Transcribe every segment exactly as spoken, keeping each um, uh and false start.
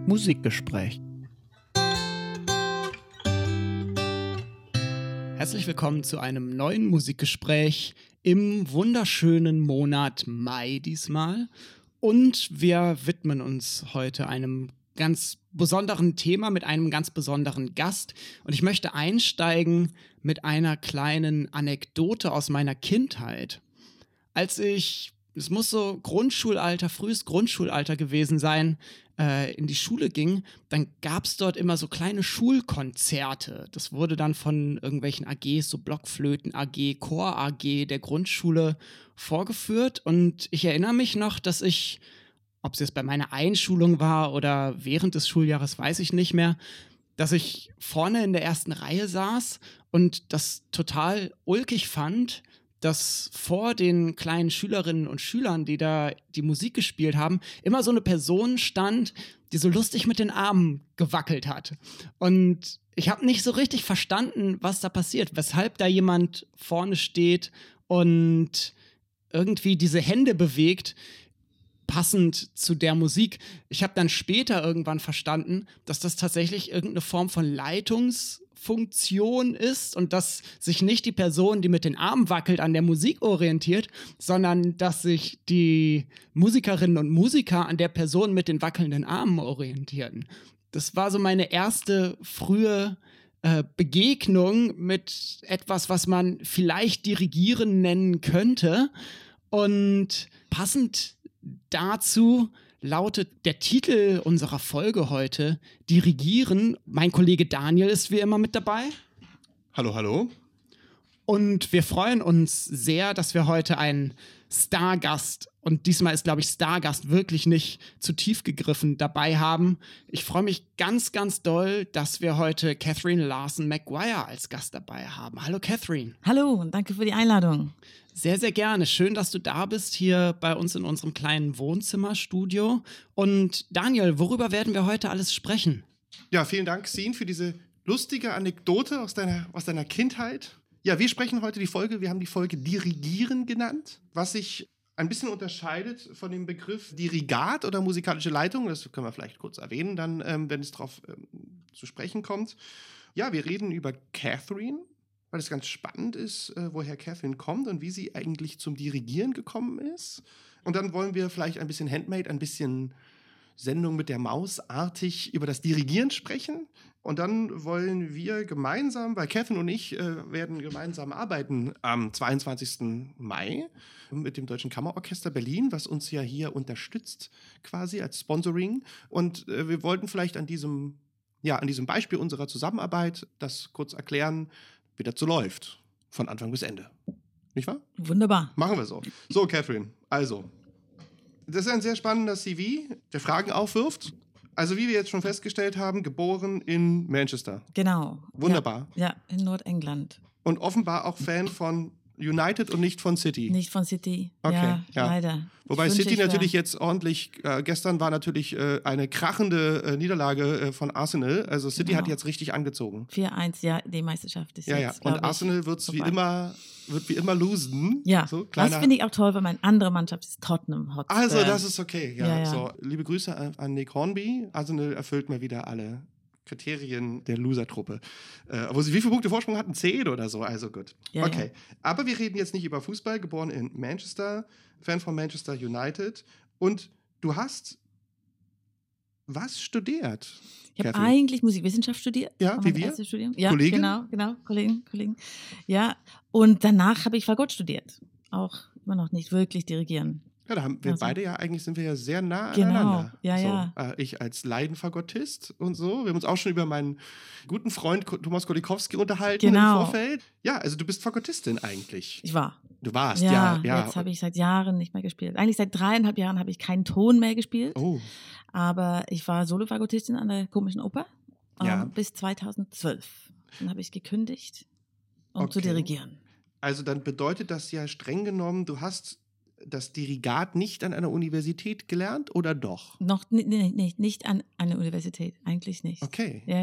Musikgespräch. Herzlich willkommen zu einem neuen Musikgespräch im wunderschönen Monat Mai diesmal. Und wir widmen uns heute einem ganz besonderen Thema mit einem ganz besonderen Gast. Und ich möchte einsteigen mit einer kleinen Anekdote aus meiner Kindheit. Als ich, es muss so Grundschulalter, frühes Grundschulalter gewesen sein, äh, in die Schule ging, dann gab es dort immer so kleine Schulkonzerte. Das wurde dann von irgendwelchen A Gs, so Blockflöten A G, Chor A G der Grundschule vorgeführt. Und ich erinnere mich noch, dass ich, ob es jetzt bei meiner Einschulung war oder während des Schuljahres, weiß ich nicht mehr, dass ich vorne in der ersten Reihe saß und das total ulkig fand, dass vor den kleinen Schülerinnen und Schülern, die da die Musik gespielt haben, immer so eine Person stand, die so lustig mit den Armen gewackelt hat. Und ich habe nicht so richtig verstanden, was da passiert, weshalb da jemand vorne steht und irgendwie diese Hände bewegt, passend zu der Musik. Ich habe dann später irgendwann verstanden, dass das tatsächlich irgendeine Form von Leitungsfunktion ist und dass sich nicht die Person, die mit den Armen wackelt, an der Musik orientiert, sondern dass sich die Musikerinnen und Musiker an der Person mit den wackelnden Armen orientieren. Das war so meine erste frühe äh, Begegnung mit etwas, was man vielleicht Dirigieren nennen könnte. Und passend dazu lautet der Titel unserer Folge heute Dirigieren. Mein Kollege Daniel ist wie immer mit dabei. Hallo, hallo. Und wir freuen uns sehr, dass wir heute einen Stargast, und diesmal ist, glaube ich, Stargast wirklich nicht zu tief gegriffen, dabei haben. Ich freue mich ganz, ganz doll, dass wir heute Catherine Larson-Maguire als Gast dabei haben. Hallo, Catherine. Hallo und danke für die Einladung. Sehr, sehr gerne. Schön, dass du da bist, hier bei uns in unserem kleinen Wohnzimmerstudio. Und Daniel, worüber werden wir heute alles sprechen? Ja, vielen Dank, Sin, für diese lustige Anekdote aus deiner, aus deiner Kindheit. Ja, wir sprechen heute die Folge, wir haben die Folge Dirigieren genannt, was sich ein bisschen unterscheidet von dem Begriff Dirigat oder musikalische Leitung. Das können wir vielleicht kurz erwähnen, dann, ähm, wenn es darauf ähm, zu sprechen kommt. Ja, wir reden über Catherine, weil es ganz spannend ist, äh, woher Catherine kommt und wie sie eigentlich zum Dirigieren gekommen ist. Und dann wollen wir vielleicht ein bisschen Handmade, ein bisschen Sendung mit der Maus artig über das Dirigieren sprechen. Und dann wollen wir gemeinsam, weil Catherine und ich äh, werden gemeinsam arbeiten am zweiundzwanzigsten Mai mit dem Deutschen Kammerorchester Berlin, was uns ja hier unterstützt quasi als Sponsoring. Und äh, wir wollten vielleicht an diesem, ja, an diesem Beispiel unserer Zusammenarbeit das kurz erklären, wie das so läuft, von Anfang bis Ende. Nicht wahr? Wunderbar. Machen wir so. So, Catherine, also, das ist ein sehr spannender C V, der Fragen aufwirft. Also, wie wir jetzt schon festgestellt haben, geboren in Manchester. Genau. Wunderbar. Ja, ja, in Nordengland. Und offenbar auch Fan von United und nicht von City. Nicht von City. Okay, ja, ja. leider. Wobei Ich City wünsche, ich natürlich jetzt ordentlich, äh, gestern war natürlich äh, eine krachende äh, Niederlage äh, von Arsenal. Also City Genau. hat jetzt richtig angezogen. vier eins, ja, die Meisterschaft ist Ja, jetzt, ja. Und glaub Arsenal wird's wie vorbei. immer, wird wie immer losen. Ja, so, das kleiner- finde ich auch toll, weil meine andere Mannschaft ist Tottenham Hotspur. Also, das ist okay. Ja, Ja, ja. So, liebe Grüße an, an Nick Hornby. Arsenal erfüllt mal wieder alle Kriterien der Loser-Truppe. Äh, wo sie wie viele Punkte Vorsprung hatten? Zehn oder so. Also gut. Ja, okay. Aber wir reden jetzt nicht über Fußball. Geboren in Manchester, Fan von Manchester United. Und du hast was studiert? Ich habe Catherine? eigentlich Musikwissenschaft studiert. Ja, War wie mein wir? erstes Studium. Ja, Kollegin? genau, genau, Kollegen, Kollegen. Ja, und danach habe ich Fagott studiert. Auch immer noch nicht wirklich dirigieren. Ja, da haben wir Also- beide ja, eigentlich sind wir ja sehr nah Genau, aneinander. ja, so, ja. Äh, ich als Leidenfagottist und so. Wir haben uns auch schon über meinen guten Freund Ko- Thomas Kolikowski unterhalten Genau. im Vorfeld. Ja, also du bist Fagottistin eigentlich. Ich war. Du warst, Ja, ja. ja. jetzt habe ich seit Jahren nicht mehr gespielt. Eigentlich seit dreieinhalb Jahren habe ich keinen Ton mehr gespielt. Oh, Aber ich war Solofagottistin an der Komischen Oper Ja. ähm, bis zweitausendzwölf. Dann habe ich gekündigt, um zu Okay. dirigieren. also dann bedeutet das ja streng genommen, du hast das Dirigat nicht an einer Universität gelernt oder doch? Noch nicht, nicht, nicht an einer Universität, eigentlich nicht. Okay. Ja, ja.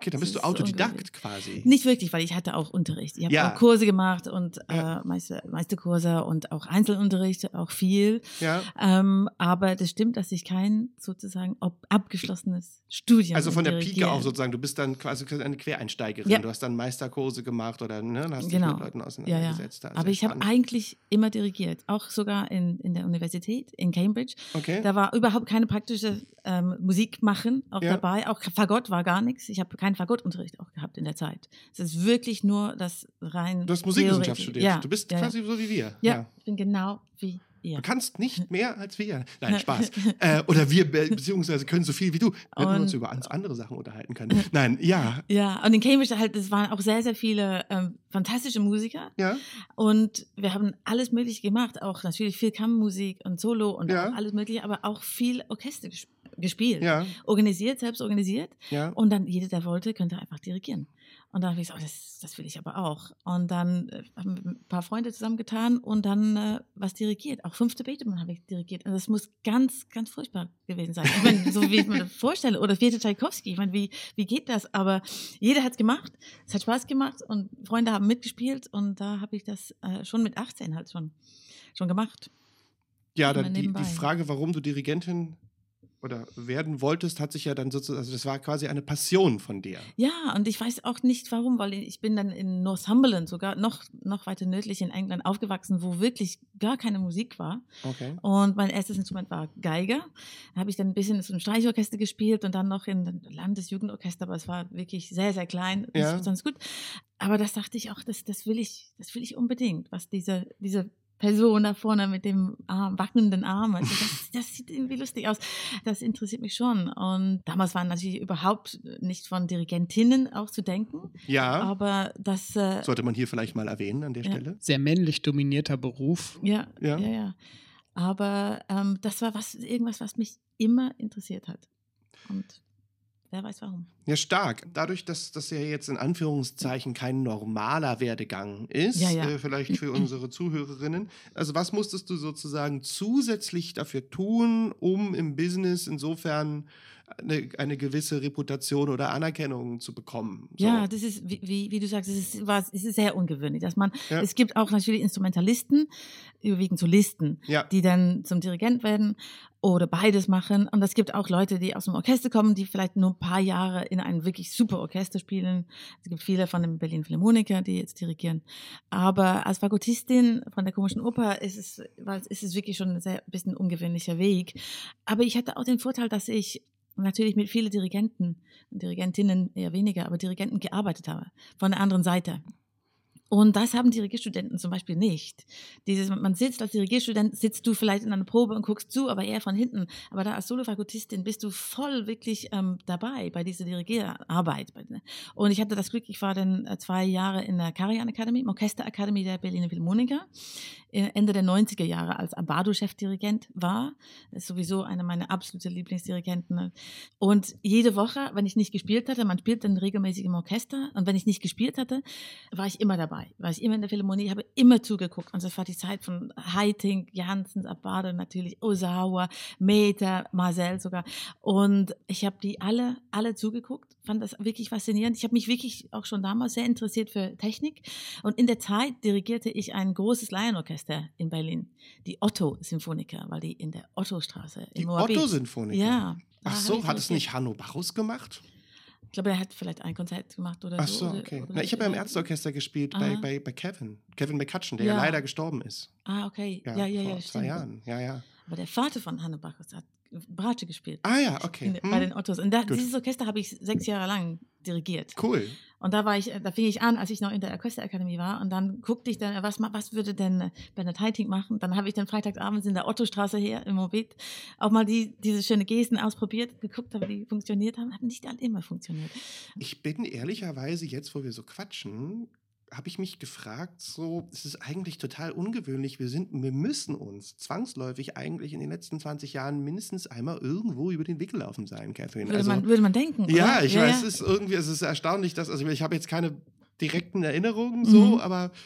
Okay, dann bist du Das ist Autodidakt quasi. Nicht wirklich, weil ich hatte auch Unterricht. Ich habe Ja. auch Kurse gemacht und Ja. äh, Meister, Meisterkurse und auch Einzelunterricht, auch viel. Ja. Ähm, aber das stimmt, dass ich kein sozusagen ob, abgeschlossenes Studium Also von der Pike dirigiere. auf sozusagen, du bist dann quasi eine Quereinsteigerin. Ja. Du hast dann Meisterkurse gemacht oder ne, hast dich Genau. mit Leuten Ja, ja. auseinandergesetzt. Also Aber ich habe spannend. eigentlich immer dirigiert, auch sogar in, in der Universität in Cambridge. Okay. Da war überhaupt keine praktische ähm, Musik machen auch Ja. dabei. Auch Fagott war gar nichts. Ich habe keinen Fagottunterricht auch gehabt in der Zeit. Es ist wirklich nur das rein Du hast Musikwissenschaft Theoretische. studiert. Ja. Du bist ja, quasi ja. so wie wir. Ja, ich bin genau wie ihr. Du kannst nicht mehr als wir. Nein, Spaß. äh, oder wir, be- beziehungsweise können so viel wie du. Wir hätten Und- uns über ganz andere Sachen unterhalten können. Nein, ja. Ja, und in Cambridge halt, es waren auch sehr, sehr viele ähm, fantastische Musiker. Ja, Und wir haben alles Mögliche gemacht, auch natürlich viel Kammermusik und Solo und Ja. auch alles Mögliche, aber auch viel Orchester ges gespielt. ja, Organisiert, selbst organisiert. ja. Und dann jeder, der wollte, könnte einfach dirigieren. Und dann habe ich gesagt, oh, das, das will ich aber auch. Und dann äh, haben wir ein paar Freunde zusammengetan und dann äh, was dirigiert. Auch fünfte Beethoven habe ich dirigiert. Und das muss ganz, ganz furchtbar gewesen sein. Ich meine, so wie ich mir das vorstelle. Oder vierte Tchaikovsky. Ich meine, wie, wie geht das? Aber jeder hat es gemacht. Es hat Spaß gemacht und Freunde haben mitgespielt. Und da habe ich das äh, schon mit achtzehn halt schon, schon gemacht. Ja, Immer dann die, nebenbei. die Frage, warum du Dirigentin oder werden wolltest, hat sich ja dann sozusagen, also das war quasi eine Passion von dir. Ja, und ich weiß auch nicht warum, weil ich bin dann in Northumberland, sogar noch, noch weiter nördlich in England aufgewachsen, wo wirklich gar keine Musik war. Okay. Und mein erstes Instrument war Geige. Da habe ich dann ein bisschen in so einem Streichorchester gespielt und dann noch in einem Landesjugendorchester, aber es war wirklich sehr, sehr klein. Das Ja. war ganz gut. Aber das dachte ich auch, das, das will ich, das will ich unbedingt, was diese, diese Person da vorne mit dem Arm, wackelnden Arm, also das, das sieht irgendwie lustig aus. Das interessiert mich schon. Und damals war natürlich überhaupt nicht von Dirigentinnen auch zu denken. Ja, Aber das, äh, sollte man hier vielleicht mal erwähnen an der Ja. Stelle. Sehr männlich dominierter Beruf. ja, Ja. ja, ja. Aber ähm, das war was, irgendwas, was mich immer interessiert hat. Und wer weiß warum. Ja, stark. Dadurch, dass das ja jetzt in Anführungszeichen kein normaler Werdegang ist, Ja, ja. Äh, vielleicht für unsere Zuhörerinnen. Also was musstest du sozusagen zusätzlich dafür tun, um im Business insofern eine, eine gewisse Reputation oder Anerkennung zu bekommen? So. Ja, das ist, wie, wie, wie du sagst, es ist, was, es ist sehr ungewöhnlich, dass man, Ja. es gibt auch natürlich Instrumentalisten, überwiegend Solisten, Ja. die dann zum Dirigent werden oder beides machen. Und es gibt auch Leute, die aus dem Orchester kommen, die vielleicht nur ein paar Jahre in einem wirklich super Orchester spielen. Es gibt viele von den Berlin Philharmoniker, die jetzt dirigieren. Aber als Fagottistin von der Komischen Oper ist es, weil ist es wirklich schon ein sehr bisschen ungewöhnlicher Weg. Aber ich hatte auch den Vorteil, dass ich natürlich mit vielen Dirigenten und Dirigentinnen eher weniger, aber Dirigenten gearbeitet habe, von der anderen Seite. Und das haben Dirigierstudenten zum Beispiel nicht. Dieses, man sitzt als Dirigierstudent, sitzt du vielleicht in einer Probe und guckst zu, aber eher von hinten. Aber da als Solofagottistin bist du voll wirklich ähm, dabei bei dieser Dirigierarbeit. Und ich hatte das Glück, ich war dann äh, zwei Jahre in der Karajan Academy, im Orchesterakademie der Berliner Philharmoniker, Ende der neunziger Jahre als Abbado-Chefdirigent war. Das ist sowieso einer meiner absoluten Lieblingsdirigenten. Und jede Woche, wenn ich nicht gespielt hatte, man spielt dann regelmäßig im Orchester, und wenn ich nicht gespielt hatte, war ich immer dabei. War ich immer in der Philharmonie, habe immer zugeguckt. Und das war die Zeit von Haitink, Janssens, Abbado natürlich, Ozawa, Meter, Marcel sogar. Und ich habe die alle, alle zugeguckt, fand das wirklich faszinierend. Ich habe mich wirklich auch schon damals sehr interessiert für Technik. Und in der Zeit dirigierte ich ein großes Laienorchester in Berlin, die Otto-Symphoniker, weil die in der Ottostraße Die in Moabit. Otto-Sinfoniker? Ja. da Ach habe so, ich hat es dirigiert. nicht Hanno Bacchus gemacht? Ich glaube, er hat vielleicht ein Konzert gemacht oder Ach so. so, oder- okay. oder- Na, ich habe ja im Ärzteorchester gespielt bei, Aha. bei, bei Kevin. Kevin McCutcheon, der ja. Ja. leider gestorben ist. Ah, okay. Ja, ja, ja, vor ja zwei stimmt. Jahren. Ja, ja. Aber der Vater von Hanno Bacchus hat Bratsche gespielt. Ah ja, okay. In, Hm. Bei den Ottos. Und da, Gut. dieses Orchester habe ich sechs Jahre lang dirigiert. Cool. Und da war ich, da fing ich an, als ich noch in der Orchesterakademie war. Und dann guckte ich dann, was, ma- was würde denn Bernhard Haitink machen? Dann habe ich dann freitagsabends in der Ottostraße her im Moabit auch mal die, diese schöne Gesten ausprobiert, geguckt, ob die funktioniert haben. Haben nicht alle immer funktioniert. Ich bin ehrlicherweise, jetzt wo wir so quatschen, habe ich mich gefragt, so, es ist eigentlich total ungewöhnlich. Wir sind, wir müssen uns zwangsläufig eigentlich in den letzten zwanzig Jahren mindestens einmal irgendwo über den Weg gelaufen sein, Catherine. Würde, Also, man, würde man denken. ja, oder? ich weiß, es ist irgendwie, es ist erstaunlich, dass, also ich habe jetzt keine direkten Erinnerungen so, Mhm. aber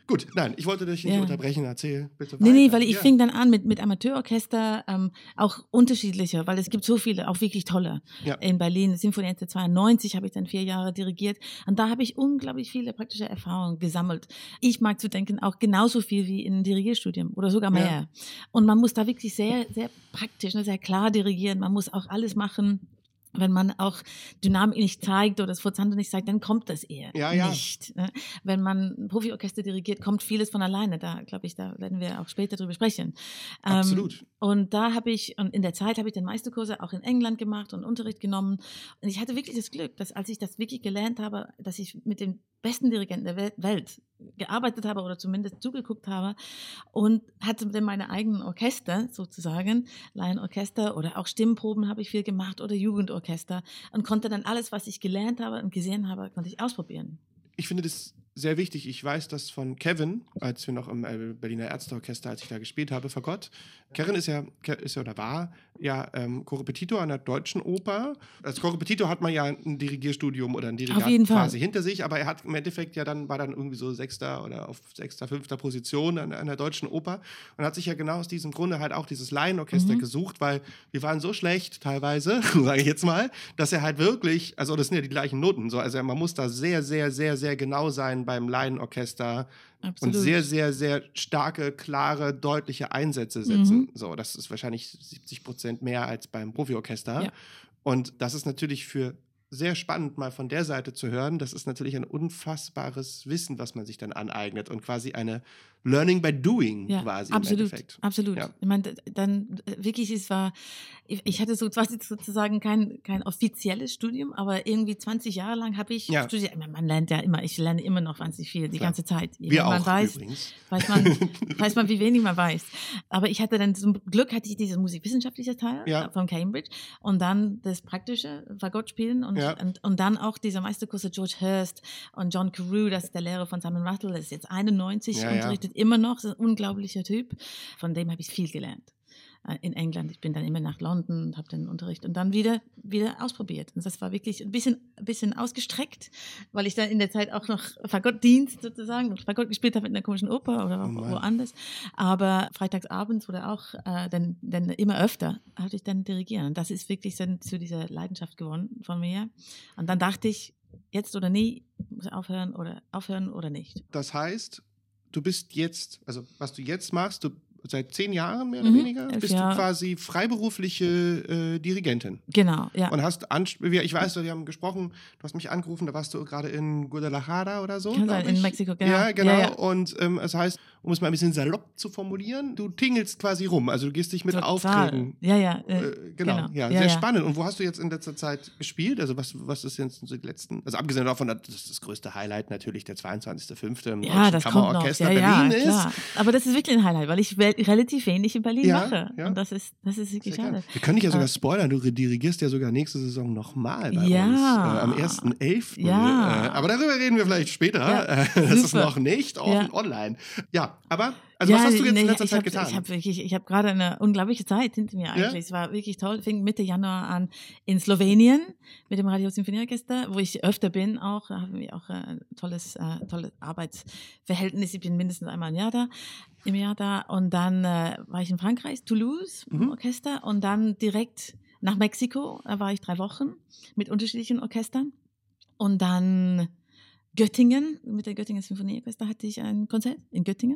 Gut, nein, ich wollte dich nicht Ja. unterbrechen. Erzähl bitte weiter. Nee, nee, weil ich ja. fing dann an mit, mit Amateurorchester, ähm, auch unterschiedliche, weil es gibt so viele, auch wirklich tolle. Ja. In Berlin, Sinfonieorchester zweiundneunzig habe ich dann vier Jahre dirigiert und da habe ich unglaublich viele praktische Erfahrungen gesammelt. Ich mag zu denken, auch genauso viel wie in einem Dirigierstudium oder sogar mehr. Ja. Und man muss da wirklich sehr, sehr praktisch, ne, sehr klar dirigieren. Man muss auch alles machen. Wenn man auch Dynamik nicht zeigt oder das Forzando nicht zeigt, dann kommt das eher Ja, ja. nicht. ne? Wenn man ein Profiorchester dirigiert, kommt vieles von alleine. Da glaube ich, da werden wir auch später drüber sprechen. Absolut. Ähm, und da habe ich, und in der Zeit habe ich dann Meisterkurse auch in England gemacht und Unterricht genommen. Und ich hatte wirklich das Glück, dass als ich das wirklich gelernt habe, dass ich mit den besten Dirigenten der Wel- Welt gearbeitet habe oder zumindest zugeguckt habe und hatte dann meine eigenen Orchester sozusagen, Laienorchester oder auch Stimmproben habe ich viel gemacht oder Jugendorchester und konnte dann alles, was ich gelernt habe und gesehen habe, konnte ich ausprobieren. Ich finde das sehr wichtig. Ich weiß das von Kevin, als wir noch im äh, Berliner Ärzteorchester, als ich da gespielt habe, Fagott. Kevin ist ja, ist ja oder war ja ähm, Korrepetitor an der Deutschen Oper. Als Korrepetitor hat man ja ein Dirigierstudium oder ein Dirigat Auf jeden Fall. quasi hinter sich, aber er hat im Endeffekt ja dann, war dann irgendwie so Sechster oder auf Sechster, Fünfter Position an, an der Deutschen Oper und hat sich ja genau aus diesem Grunde halt auch dieses Laienorchester Mhm. gesucht, weil wir waren so schlecht teilweise, sage ich jetzt mal, dass er halt wirklich, also das sind ja die gleichen Noten, so, also man muss da sehr, sehr, sehr, sehr genau sein beim Laienorchester Absolut. und sehr, sehr, sehr starke, klare, deutliche Einsätze setzen. Mhm. So, das ist wahrscheinlich siebzig Prozent mehr als beim Profiorchester. Ja. Und das ist natürlich für sehr spannend, mal von der Seite zu hören. Das ist natürlich ein unfassbares Wissen, was man sich dann aneignet und quasi eine Learning by Doing Ja, quasi absolut, im Endeffekt. absolut. Ja. Ich meine, dann äh, wirklich, es war, ich, ich hatte so quasi sozusagen kein, kein offizielles Studium, aber irgendwie zwanzig Jahre lang habe ich Ja. studiert. Ich meine, man lernt ja immer, ich lerne immer noch wahnsinnig viel, die Klar. ganze Zeit. Je Wir mehr man auch weiß, übrigens. weiß man, weiß man, wie wenig man weiß. Aber ich hatte dann zum Glück hatte ich dieses musikwissenschaftliche Teil Ja. äh, von Cambridge und dann das praktische Fagott spielen und, Ja. und, und dann auch diese Meisterkurse George Hurst und John Carew, das ist der Lehrer von Simon Rattle, ist jetzt einundneunzig, Ja, ja. unterrichtet immer noch, ist ein unglaublicher Typ. Von dem habe ich viel gelernt. Äh, In England. Ich bin dann immer nach London und habe den Unterricht und dann wieder, wieder ausprobiert. Und das war wirklich ein bisschen, ein bisschen ausgestreckt, weil ich dann in der Zeit auch noch Fagottdienst sozusagen, Fagott gespielt habe in der Komischen Oper oder Oh Mann. woanders. Aber freitagsabends oder auch äh, dann, dann immer öfter hatte ich dann dirigieren. Und das ist wirklich dann zu dieser Leidenschaft geworden von mir. Und dann dachte ich, jetzt oder nie, muss aufhören oder aufhören oder nicht. Das heißt, du bist jetzt, also was du jetzt machst, du seit zehn Jahren mehr oder Mhm, weniger, elf bist Jahre. du quasi freiberufliche äh, Dirigentin. Genau, ja. Und hast, Ans- wir- ich weiß, wir haben gesprochen, du hast mich angerufen, da warst du gerade in Guadalajara oder so. Kann glaub sein, in ich. Mexiko, genau. Ja, genau. Ja, ja. Und ähm, es heißt, um es mal ein bisschen salopp zu formulieren, du tingelst quasi rum. Also du gehst dich mit Total. Aufträgen. Ja, ja. Äh, Äh, genau, genau. ja, Ja, sehr ja. spannend. Und wo hast du jetzt in letzter Zeit gespielt? Also was, was ist jetzt so die letzten, also abgesehen davon, dass das, das größte Highlight natürlich der zweiundzwanzigster fünfte im Ja, Deutschen das kommt noch. Kammerorchester Ja, Berlin ja, klar. ist. Aber das ist wirklich ein Highlight, weil ich wel- relativ wenig in Berlin Ja, mache. ja. Und das ist, das ist wirklich Sehr schade. gerne. Wir können dich ja sogar Äh, spoilern, du dirigierst ja sogar nächste Saison nochmal bei Ja. uns. Äh, am ersten elften Ja. Äh, aber darüber reden wir vielleicht später. Ja, Äh, das ist super. noch nicht offen, Ja. online. Ja, aber, also ja, was hast du jetzt nee, in letzter ich Zeit hab, getan? Ich habe wirklich, ich habe gerade eine unglaubliche Zeit hinter mir eigentlich. Es war wirklich toll. Fing Mitte Januar an in Slowenien mit dem Radio Sinfonieorchester, wo ich öfter bin auch. Da haben wir auch ein tolles, äh, tolles Arbeitsverhältnis. Ich bin mindestens einmal im Jahr da. Im Jahr da. Und dann äh, war ich in Frankreich, Toulouse, im Mhm. Orchester. Und dann direkt nach Mexiko. Da war ich drei Wochen mit unterschiedlichen Orchestern. Und dann Göttingen, mit der Göttingen Sinfonieorchester hatte ich ein Konzert in Göttingen.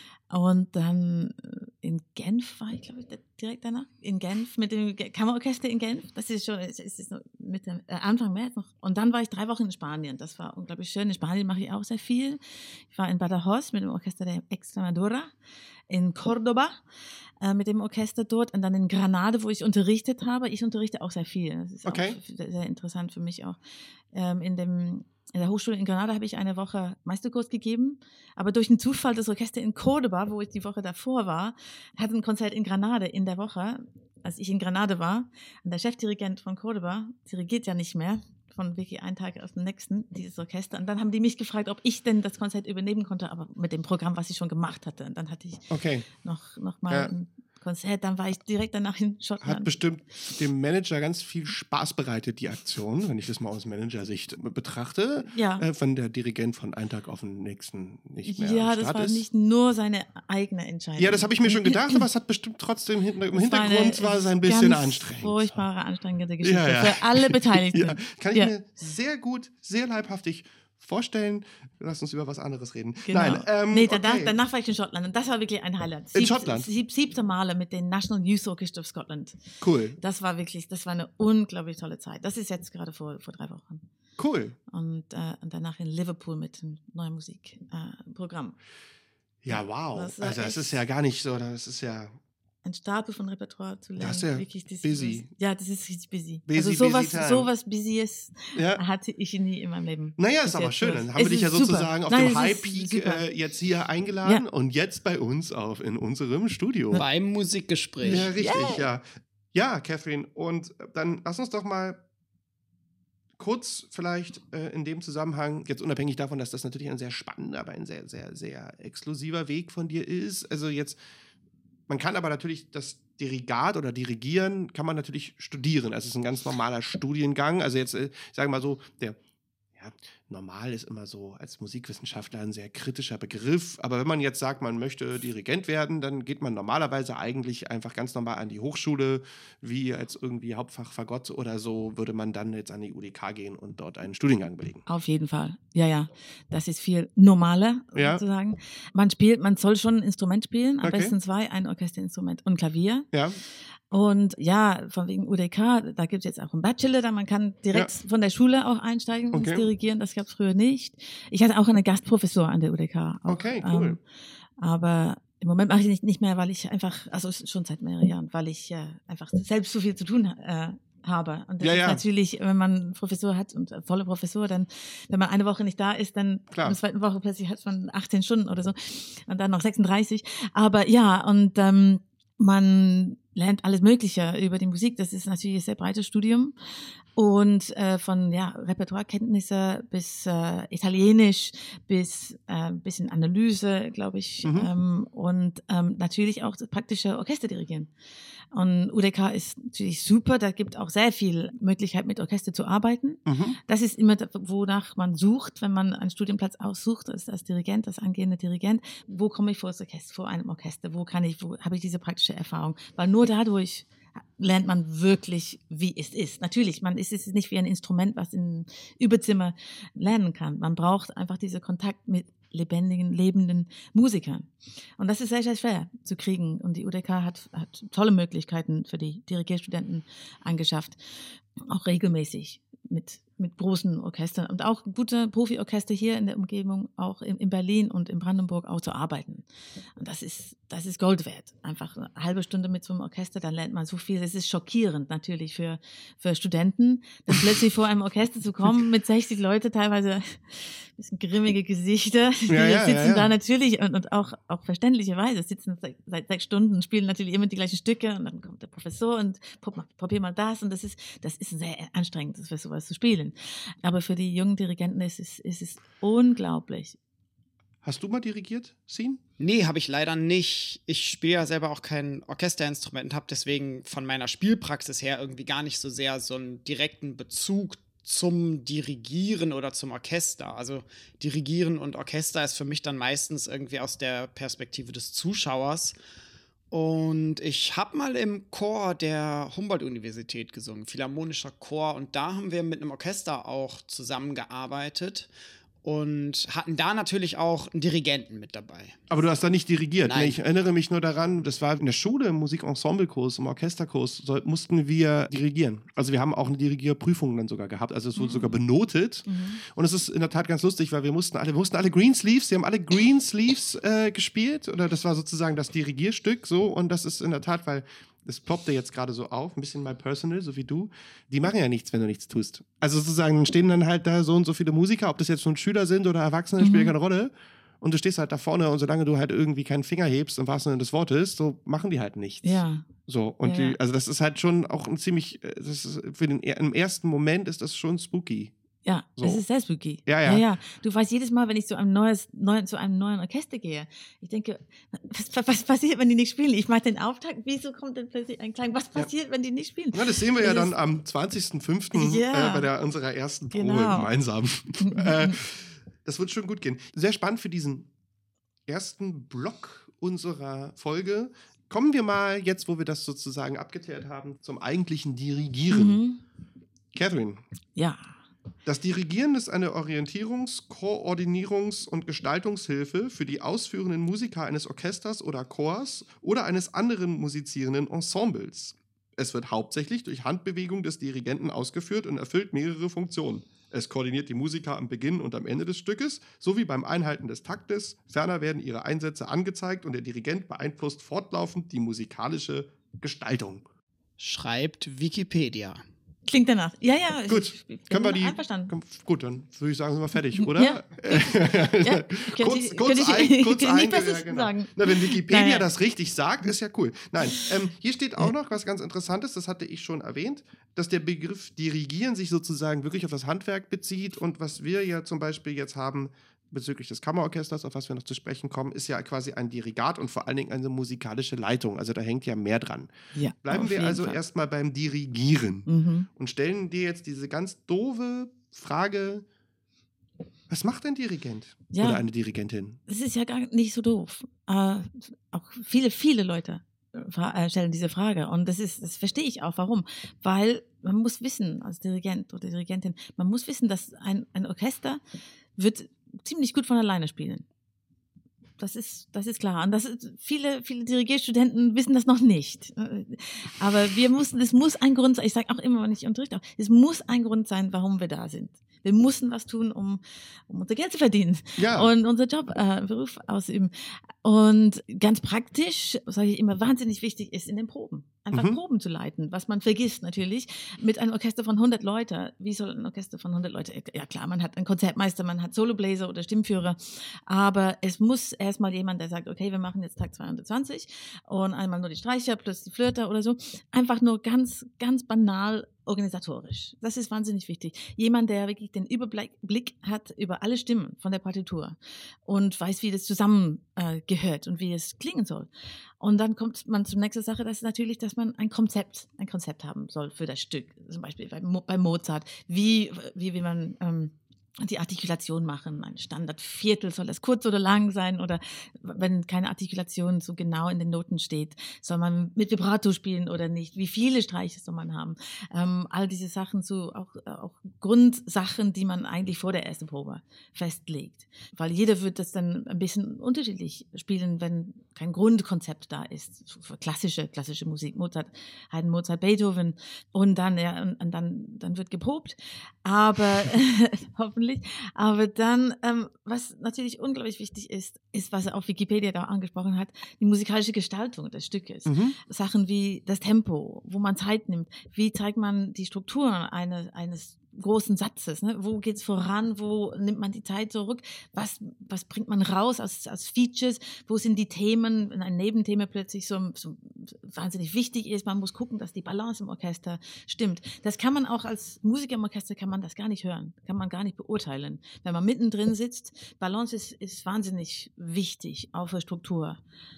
Und dann in Genf war ich, glaube ich, direkt danach. In Genf mit dem Kammerorchester in Genf. Das ist schon, es ist noch Mitte, äh, Anfang März noch. Und dann war ich drei Wochen in Spanien. Das war unglaublich schön. In Spanien mache ich auch sehr viel. Ich war in Badajoz mit dem Orchester der Extremadura, in Cordoba äh, mit dem Orchester dort und dann in Granada, wo ich unterrichtet habe. Ich unterrichte auch sehr viel. Das ist Okay. auch sehr interessant für mich auch. Ähm, in dem In der Hochschule in Granada habe ich eine Woche Meisterkurs gegeben, aber durch den Zufall das Orchester in Cordoba, wo ich die Woche davor war, hatte ein Konzert in Granada in der Woche, als ich in Granada war. Und der Chefdirigent von Cordoba dirigiert ja nicht mehr, von wirklich einen Tag auf den nächsten, dieses Orchester. Und dann haben die mich gefragt, ob ich denn das Konzert übernehmen konnte, aber mit dem Programm, was ich schon gemacht hatte. Und dann hatte ich Okay. noch, noch mal Ja. ein Konzert, dann war ich direkt danach in Schottland. Hat bestimmt dem Manager ganz viel Spaß bereitet, die Aktion, wenn ich das mal aus Managersicht betrachte, Ja. äh, wenn der Dirigent von einem Tag auf den nächsten nicht mehr Ja, am das Start war ist. nicht nur seine eigene Entscheidung. Ja, das habe ich mir schon gedacht, aber es hat bestimmt trotzdem hin- im Hintergrund war es ein bisschen ganz anstrengend. Furchtbare, anstrengende Geschichte Ja, ja. für alle Beteiligten. Ja, kann ich Ja. mir sehr gut, sehr leibhaftig vorstellen. Lass uns über was anderes reden. Genau. Nein, ähm, nee, danach, okay. danach war ich in Schottland und das war wirklich ein Highlight. In Schottland? Sieb, siebte Male mit dem National Youth Orchestra of Scotland. Cool, Das war wirklich, das war eine unglaublich tolle Zeit. Das ist jetzt gerade vor, vor drei Wochen. cool. Und, äh, und danach in Liverpool mit einem neuen Musikprogramm. Äh, Ja, wow. Das war Also das echt- ist ja gar nicht so, das ist ja Ein Stapel von Repertoire zu lernen. Das ist ja wirklich, das, busy. Das, ja, das ist richtig busy. Busy, also sowas, busy time. sowas Busyes ja. hatte ich nie in meinem Leben. Naja, ist Bis aber jetzt. schön. Dann haben Es wir dich ja ist super. sozusagen auf Nein, dem es ist High-Peak super. äh, jetzt hier eingeladen Ja. und jetzt bei uns auf in unserem Studio. Beim Musikgespräch. Ja, richtig, ja. Ja, Catherine. Und dann lass uns doch mal kurz vielleicht äh, in dem Zusammenhang, jetzt unabhängig davon, dass das natürlich ein sehr spannender, aber ein sehr, sehr, sehr exklusiver Weg von dir ist. Also jetzt, man kann aber natürlich das Dirigat oder Dirigieren kann man natürlich studieren. Also es ist ein ganz normaler Studiengang. Also jetzt, äh, sagen wir mal so, der ja, normal ist immer so als Musikwissenschaftler ein sehr kritischer Begriff. Aber wenn man jetzt sagt, man möchte Dirigent werden, dann geht man normalerweise eigentlich einfach ganz normal an die Hochschule, wie als irgendwie Hauptfach Fagott oder so, würde man dann jetzt an die U D K gehen und dort einen Studiengang belegen. Auf jeden Fall. Ja, ja. Das ist viel normaler, Ja. sozusagen. Man spielt, man soll schon ein Instrument spielen, am Okay. besten zwei, ein Orchesterinstrument und Klavier. Ja, Und ja, von wegen U D K, da gibt es jetzt auch einen Bachelor, da man kann direkt von der Schule auch einsteigen Okay. ins Dirigieren. Das gab es früher nicht. Ich hatte auch eine Gastprofessur an der U D K. Auch, Okay, cool. Ähm, aber im Moment mache ich nicht, nicht mehr, weil ich einfach, also schon seit mehreren Jahren, weil ich äh, einfach selbst so viel zu tun äh, habe. Und das Ja, ist ja. natürlich, wenn man eine Professur hat und eine volle Professur, dann, wenn man eine Woche nicht da ist, dann Klar. in der zweiten Woche plötzlich hat man achtzehn Stunden oder so und dann noch sechsunddreißig. Aber ja, und ähm, man lernt alles Mögliche über die Musik. Das ist natürlich ein sehr breites Studium. Und äh, von ja, Repertoirekenntnisse bis äh, Italienisch bis äh, bisschen Analyse, glaube ich. Mhm. Ähm, und ähm, natürlich auch das praktische Orchesterdirigieren. Und U D K ist natürlich super. Da gibt auch sehr viel Möglichkeit, mit Orchester zu arbeiten. Mhm. Das ist immer, das, wonach man sucht, wenn man einen Studienplatz aussucht, als, als Dirigent, als angehender Dirigent. Wo komme ich vor, das Orchester, vor einem Orchester? Wo kann ich, wo habe ich diese praktische Erfahrung? Weil nur dadurch lernt man wirklich, wie es ist. Natürlich, man ist es ist nicht wie ein Instrument, was im Überzimmer lernen kann. Man braucht einfach diesen Kontakt mit lebendigen, lebenden Musikern. Und das ist sehr, sehr schwer zu kriegen. Und die U D K hat, hat tolle Möglichkeiten für die Dirigierstudenten angeschafft. Auch regelmäßig mit, mit großen Orchestern und auch gute Profi-Orchester hier in der Umgebung, auch in, in Berlin und in Brandenburg auch zu arbeiten. Und das ist, das ist Gold wert. Einfach eine halbe Stunde mit so einem Orchester, dann lernt man so viel. Es ist schockierend natürlich für, für Studenten, dann plötzlich vor einem Orchester zu kommen mit sechzig Leute, teilweise ein bisschen grimmige Gesichter. Die Ja, ja, sitzen ja, ja. da natürlich und, und auch, auch verständlicherweise sitzen seit, seit sechs Stunden, spielen natürlich immer die gleichen Stücke und dann kommt der Professor und probier mal das und das ist, das ist sehr anstrengend, das für sowas zu spielen. Aber für die jungen Dirigenten ist es, ist es unglaublich. Hast du mal dirigiert, Sien? Nee, habe ich leider nicht. Ich spiele ja selber auch kein Orchesterinstrument und habe deswegen von meiner Spielpraxis her irgendwie gar nicht so sehr so einen direkten Bezug zum Dirigieren oder zum Orchester. Also Dirigieren und Orchester ist für mich dann meistens irgendwie aus der Perspektive des Zuschauers. Und ich habe mal im Chor der Humboldt-Universität gesungen, Philharmonischer Chor. Und da haben wir mit einem Orchester auch zusammengearbeitet und hatten da natürlich auch einen Dirigenten mit dabei. Aber du hast da nicht dirigiert. Nein. Nee, ich erinnere mich nur daran, das war in der Schule, im Musikensemblekurs, im Orchesterkurs, soll, mussten wir dirigieren. Also wir haben auch eine Dirigierprüfung dann sogar gehabt. Also es wurde Mhm. sogar benotet. Mhm. Und es ist in der Tat ganz lustig, weil wir mussten alle, wir mussten alle Greensleeves, sie haben alle Greensleeves äh, gespielt. Oder das war sozusagen das Dirigierstück so. Und das ist in der Tat, weil das ploppte jetzt gerade so auf, ein bisschen my personal, so wie du. Die machen ja nichts, wenn du nichts tust. Also sozusagen stehen dann halt da so und so viele Musiker, ob das jetzt nun Schüler sind oder Erwachsene, Mhm. spielt keine Rolle. Und du stehst halt da vorne und solange du halt irgendwie keinen Finger hebst, im wahrsten Sinne des Wortes, so machen die halt nichts. Ja. So, und Ja, ja. die, also das ist halt schon auch ein ziemlich, äh, das ist für den im ersten Moment ist das schon spooky. Ja, So. das ist sehr spooky. Ja, ja. ja, ja. Du weißt jedes Mal, wenn ich zu einem, neues, neuen, zu einem neuen Orchester gehe, ich denke, was, was passiert, wenn die nicht spielen? Ich mache den Auftakt, wieso kommt denn plötzlich ein Klang? Was passiert, ja. wenn die nicht spielen? Ja, das sehen wir das ja dann ist, am zwanzigsten fünften Ja. äh, bei der, unserer ersten Probe Genau. gemeinsam. äh, das wird schon gut gehen. Sehr spannend für diesen ersten Block unserer Folge. Kommen wir mal, jetzt wo wir das sozusagen abgeklärt haben, zum eigentlichen Dirigieren. Mhm. Catherine. Ja. Das Dirigieren ist eine Orientierungs-, Koordinierungs- und Gestaltungshilfe für die ausführenden Musiker eines Orchesters oder Chors oder eines anderen musizierenden Ensembles. Es wird hauptsächlich durch Handbewegung des Dirigenten ausgeführt und erfüllt mehrere Funktionen. Es koordiniert die Musiker am Beginn und am Ende des Stückes, sowie beim Einhalten des Taktes. Ferner werden ihre Einsätze angezeigt und der Dirigent beeinflusst fortlaufend die musikalische Gestaltung. Schreibt Wikipedia. Klingt danach. Ja, ja. Gut, ich, ich können wir die. Einverstanden. Komm, gut, dann würde ich sagen, sind wir fertig, oder? Ja. ja. kurz Könnte kurz ich, ein, kurz könnte ich ein, nicht ja, Besseres genau. sagen. Na, wenn Wikipedia Naja. das richtig sagt, ist ja cool. Nein, ähm, hier steht auch noch was ganz Interessantes, das hatte ich schon erwähnt, dass der Begriff Dirigieren sich sozusagen wirklich auf das Handwerk bezieht und was wir ja zum Beispiel jetzt haben bezüglich des Kammerorchesters, auf was wir noch zu sprechen kommen, ist ja quasi ein Dirigat und vor allen Dingen eine musikalische Leitung. Also da hängt ja mehr dran. Ja, Bleiben auf wir jeden also Fall. erstmal beim Dirigieren Mhm. und stellen dir jetzt diese ganz doofe Frage, was macht ein Dirigent Ja. oder eine Dirigentin? Das ist ja gar nicht so doof. Äh, auch viele, viele Leute fra- äh, stellen diese Frage. Und das ist, das verstehe ich auch. Warum? Weil man muss wissen, als Dirigent oder Dirigentin, man muss wissen, dass ein, ein Orchester wird ziemlich gut von alleine spielen. Das ist, das ist klar. Und das ist, viele, viele Dirigierstudenten wissen das noch nicht. Aber wir müssen, es muss ein Grund sein, ich sage auch immer, wenn ich unterrichte, es muss ein Grund sein, warum wir da sind. Wir müssen was tun, um, um unser Geld zu verdienen Ja. und unser Job, äh, Beruf ausüben. Und ganz praktisch, sage ich immer, wahnsinnig wichtig ist in den Proben. Einfach Mhm. Proben zu leiten, was man vergisst natürlich. Mit einem Orchester von hundert Leuten, wie soll ein Orchester von hundert Leuten, ja klar, man hat einen Konzertmeister, man hat Solobläser oder Stimmführer, aber es muss erstmal jemand, der sagt, okay, wir machen jetzt Tag zweihundertzwanzig und einmal nur die Streicher plus die Flöte oder so. Einfach nur ganz, ganz banal organisatorisch. Das ist wahnsinnig wichtig. Jemand, der wirklich den Überblick Blick hat über alle Stimmen von der Partitur und weiß, wie das zusammen äh, gehört und wie es klingen soll. Und dann kommt man zur nächsten Sache, das ist natürlich, dass man ein Konzept, ein Konzept haben soll für das Stück. Zum Beispiel bei, Mo bei Mozart. Wie, wie will man ähm, die Artikulation machen? Ein Standardviertel, soll das kurz oder lang sein? Oder wenn keine Artikulation so genau in den Noten steht, soll man mit Vibrato spielen oder nicht? Wie viele Streiche soll man haben? Ähm, all diese Sachen, so auch, auch Grundsachen, die man eigentlich vor der ersten Probe festlegt. Weil jeder wird das dann ein bisschen unterschiedlich spielen, wenn kein Grundkonzept da ist. Für klassische, klassische Musik, Mozart, Haydn, Mozart, Beethoven. Und dann, ja, und, und dann, dann wird geprobt. Aber, hoffentlich. Aber dann, ähm, was natürlich unglaublich wichtig ist, ist, was auch Wikipedia da angesprochen hat, die musikalische Gestaltung des Stückes. Mhm. Sachen wie das Tempo, wo man Zeit nimmt. Wie zeigt man die Struktur eines, eines großen Satzes? Ne? Wo geht's voran? Wo nimmt man die Zeit zurück? Was, was bringt man raus aus, aus Features? Wo sind die Themen, wenn ein Nebenthema plötzlich so, so wahnsinnig wichtig ist? Man muss gucken, dass die Balance im Orchester stimmt. Das kann man auch als Musiker im Orchester, kann man das gar nicht hören, kann man gar nicht beurteilen. Wenn man mittendrin sitzt, Balance ist, ist wahnsinnig wichtig, auch für Struktur.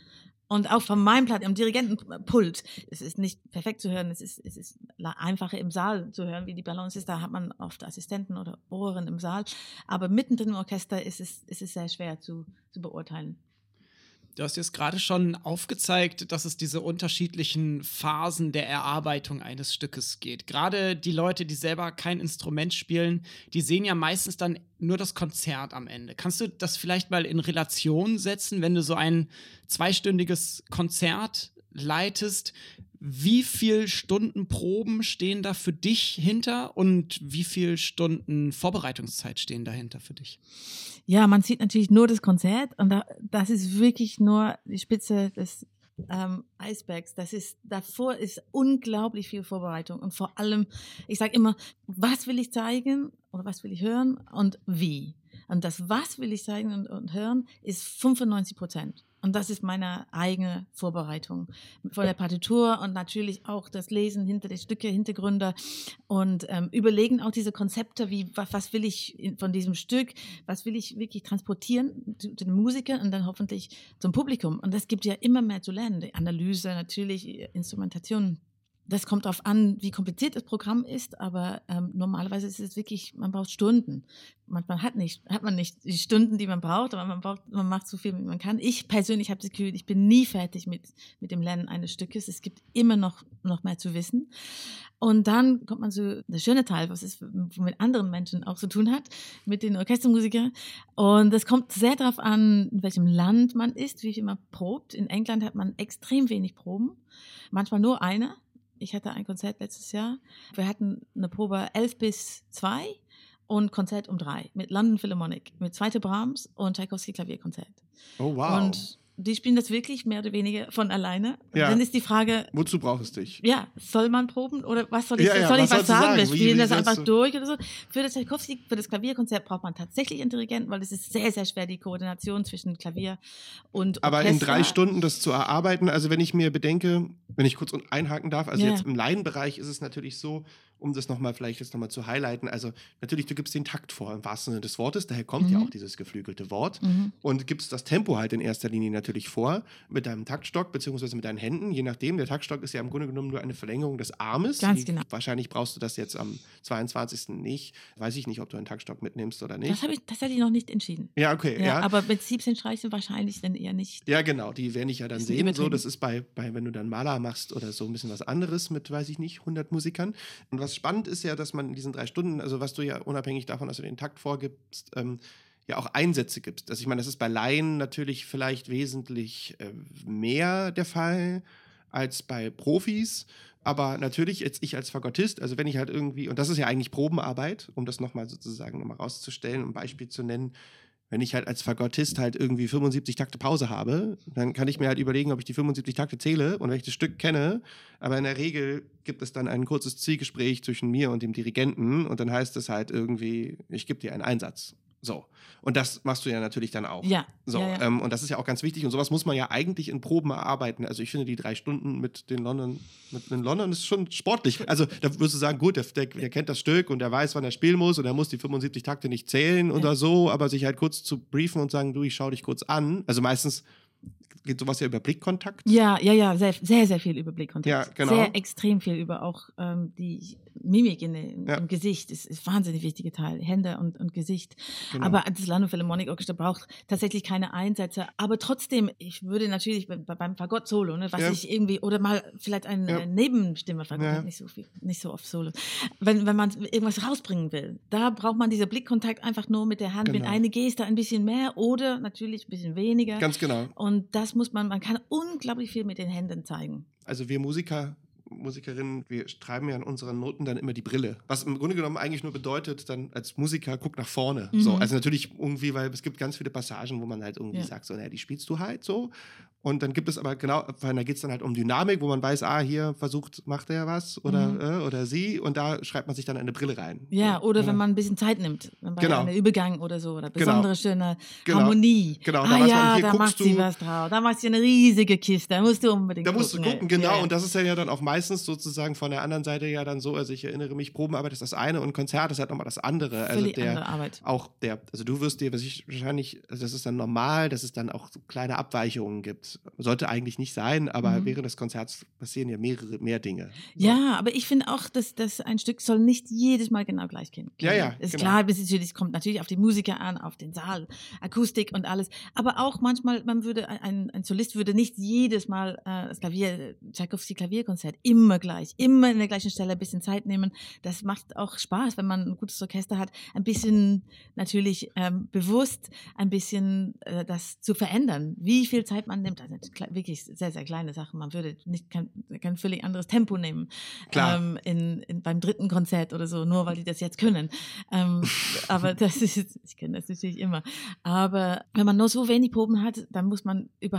Und auch von meinem Platz, am Dirigentenpult, es ist nicht perfekt zu hören, es ist, es ist einfacher im Saal zu hören, wie die Balance ist. Da hat man oft Assistenten oder Ohren im Saal. Aber mittendrin im Orchester ist es, ist es sehr schwer zu, zu beurteilen. Du hast jetzt gerade schon aufgezeigt, dass es diese unterschiedlichen Phasen der Erarbeitung eines Stückes geht. Gerade die Leute, die selber kein Instrument spielen, die sehen ja meistens dann nur das Konzert am Ende. Kannst du das vielleicht mal in Relation setzen, wenn du so ein zweistündiges Konzert leitest? Wie viele Stunden Proben stehen da für dich hinter und wie viele Stunden Vorbereitungszeit stehen dahinter für dich? Ja, man sieht natürlich nur das Konzert und da, das ist wirklich nur die Spitze des ähm, Eisbergs. Das ist, davor ist unglaublich viel Vorbereitung und vor allem, ich sage immer, was will ich zeigen oder was will ich hören und wie. Und das was will ich zeigen und, und hören ist fünfundneunzig Prozent. Und das ist meine eigene Vorbereitung von der Partitur und natürlich auch das Lesen hinter den Stücke, Hintergründe und ähm, überlegen auch diese Konzepte, wie was, was will ich in, von diesem Stück, was will ich wirklich transportieren zu, zu den Musikern und dann hoffentlich zum Publikum. Und das gibt ja immer mehr zu lernen. Die Analyse, natürlich Instrumentation. Das kommt darauf an, wie kompliziert das Programm ist, aber ähm, normalerweise ist es wirklich, man braucht Stunden. Manchmal hat, nicht, hat man nicht die Stunden, die man braucht, aber man, braucht, man macht so viel, wie man kann. Ich persönlich habe das Gefühl, ich bin nie fertig mit, mit dem Lernen eines Stückes. Es gibt immer noch, noch mehr zu wissen. Und dann kommt man zu der schöne Teil, was es mit anderen Menschen auch zu tun hat, mit den Orchestermusikern. Und das kommt sehr darauf an, in welchem Land man ist, wie viel man probt. In England hat man extrem wenig Proben, manchmal nur eine. Ich hatte ein Konzert letztes Jahr. Wir hatten eine Probe elf bis zwei und Konzert um drei mit London Philharmonic, mit zweite Brahms und Tchaikovsky Klavierkonzert. Oh, wow. Und die spielen das wirklich mehr oder weniger von alleine. Ja. Dann ist die Frage, wozu braucht es dich? Ja, soll man proben oder was soll ich, ja, ja, soll ich was was sagen? sagen? Wir spielen wie, wie das einfach du? durch oder so. Für das Tchaikovsky, für das Klavierkonzert braucht man tatsächlich einen Dirigenten, weil es ist sehr, sehr schwer, die Koordination zwischen Klavier und Orchester. Aber in drei Stunden das zu erarbeiten, also wenn ich mir bedenke, wenn ich kurz einhaken darf, also Ja. jetzt im Laienbereich ist es natürlich so, um das nochmal vielleicht jetzt nochmal zu highlighten, also natürlich, du gibst den Takt vor, im wahrsten Sinne des Wortes, daher kommt Mhm. ja auch dieses geflügelte Wort Mhm. und gibst das Tempo halt in erster Linie natürlich vor, mit deinem Taktstock beziehungsweise mit deinen Händen, je nachdem, der Taktstock ist ja im Grunde genommen nur eine Verlängerung des Armes. Ganz Die, genau. Wahrscheinlich brauchst du das jetzt am zweiundzwanzigsten nicht, weiß ich nicht, ob du einen Taktstock mitnimmst oder nicht. Das habe ich tatsächlich noch nicht entschieden. Ja, okay, Ja, ja. aber mit siebzehn Streichen wahrscheinlich dann eher nicht. Ja, genau, die werde ich ja dann Ist sehen. So, übertrieben. das ist bei, bei, wenn du dann Maler machst oder so ein bisschen was anderes mit, weiß ich nicht, hundert Musikern. Und was spannend ist ja, dass man in diesen drei Stunden, also was du ja unabhängig davon, dass du den Takt vorgibst, ähm, ja auch Einsätze gibst. Also ich meine, das ist bei Laien natürlich vielleicht wesentlich äh, mehr der Fall als bei Profis. Aber natürlich, jetzt ich als Fagottist, also wenn ich halt irgendwie, und das ist ja eigentlich Probenarbeit, um das nochmal sozusagen nochmal rauszustellen, um ein Beispiel zu nennen, wenn ich halt als Fagottist halt irgendwie fünfundsiebzig Takte Pause habe, dann kann ich mir halt überlegen, ob ich die fünfundsiebzig Takte zähle und wenn ich das Stück kenne. Aber in der Regel gibt es dann ein kurzes Zielgespräch zwischen mir und dem Dirigenten und dann heißt es halt irgendwie, ich gebe dir einen Einsatz. So. Und das machst du ja natürlich dann auch. Ja. So, ja, ja. Ähm, und das ist ja auch ganz wichtig. Und sowas muss man ja eigentlich in Proben erarbeiten. Also ich finde, die drei Stunden mit den London, mit den London ist schon sportlich. Also da würdest du sagen, gut, der, der, der kennt das Stück und der weiß, wann er spielen muss und er muss die fünfundsiebzig Takte nicht zählen oder Ja. so, aber sich halt kurz zu briefen und sagen, du, ich schau dich kurz an. Also meistens geht sowas ja über Blickkontakt. Ja, ja, ja, sehr, sehr, sehr viel über Blickkontakt. Ja, genau. Sehr extrem viel über auch ähm, die Mimik in, im, Ja. im Gesicht. Das ist ein wahnsinnig wichtiger Teil. Hände und, und Gesicht. Genau. Aber das London Philharmonic Orchestra braucht tatsächlich keine Einsätze. Aber trotzdem, ich würde natürlich bei, beim Fagott-Solo, ne, was Ja. ich irgendwie, oder mal vielleicht ein, Ja. eine Nebenstimme, Fagott Ja. hat nicht so viel, nicht so oft Solo. Wenn, wenn man irgendwas rausbringen will, da braucht man diesen Blickkontakt einfach nur mit der Hand, mit Genau. einer Geste ein bisschen mehr oder natürlich ein bisschen weniger. Ganz genau. Und das muss man, man kann unglaublich viel mit den Händen zeigen. Also wir Musiker, Musikerinnen, wir schreiben ja in unseren Noten dann immer die Brille. Was im Grunde genommen eigentlich nur bedeutet, dann als Musiker, guck nach vorne. Mhm. So, also natürlich irgendwie, weil es gibt ganz viele Passagen, wo man halt irgendwie Ja. sagt, so, naja, die spielst du halt so. Und dann gibt es aber genau, weil da geht es dann halt um Dynamik, wo man weiß, ah, hier versucht, macht er was oder, Mhm. äh, oder sie. Und da schreibt man sich dann eine Brille rein. Ja, oder Ja. wenn man ein bisschen Zeit nimmt, bei Genau. einem Übergang oder so, oder Genau. besondere schöne Genau. Harmonie. Genau, da ah weiß man, ja, hier da guckst macht sie du- was drauf. Da macht sie eine riesige Kiste, da musst du unbedingt Da musst du gucken. gucken, ey. genau. Ja, ja. Und das ist ja dann auch meistens sozusagen von der anderen Seite ja dann so, also ich erinnere mich, Probenarbeit ist das eine und Konzert ist halt nochmal das andere. Also Völlig der, andere Arbeit. auch der, also du wirst dir was ich, wahrscheinlich, also das ist dann normal, dass es dann auch so kleine Abweichungen gibt. Sollte eigentlich nicht sein, aber Mhm. während des Konzerts passieren ja mehrere, mehr Dinge. Ja, aber ich finde auch, dass, dass ein Stück soll nicht jedes Mal genau gleich klingen. Ja, ja, Ist genau. klar, es ist natürlich- es kommt natürlich auf die Musiker an, auf den Saal, Akustik und alles. Aber auch manchmal, man würde, ein, ein Solist würde nicht jedes Mal äh, das Klavier, Tchaikovsky Klavierkonzert immer gleich, immer in der gleichen Stelle ein bisschen Zeit nehmen. Das macht auch Spaß, wenn man ein gutes Orchester hat, ein bisschen natürlich ähm, bewusst ein bisschen äh, das zu verändern. Wie viel Zeit man nimmt, also kle- wirklich sehr, sehr kleine Sachen. Man würde nicht kein, kein völlig anderes Tempo nehmen. Klar. Ähm, in, in, beim dritten Konzert oder so, nur weil die das jetzt können. Ähm, aber das ist, ich kenne das natürlich immer. Aber wenn man nur so wenig Proben hat, dann muss man überhaupt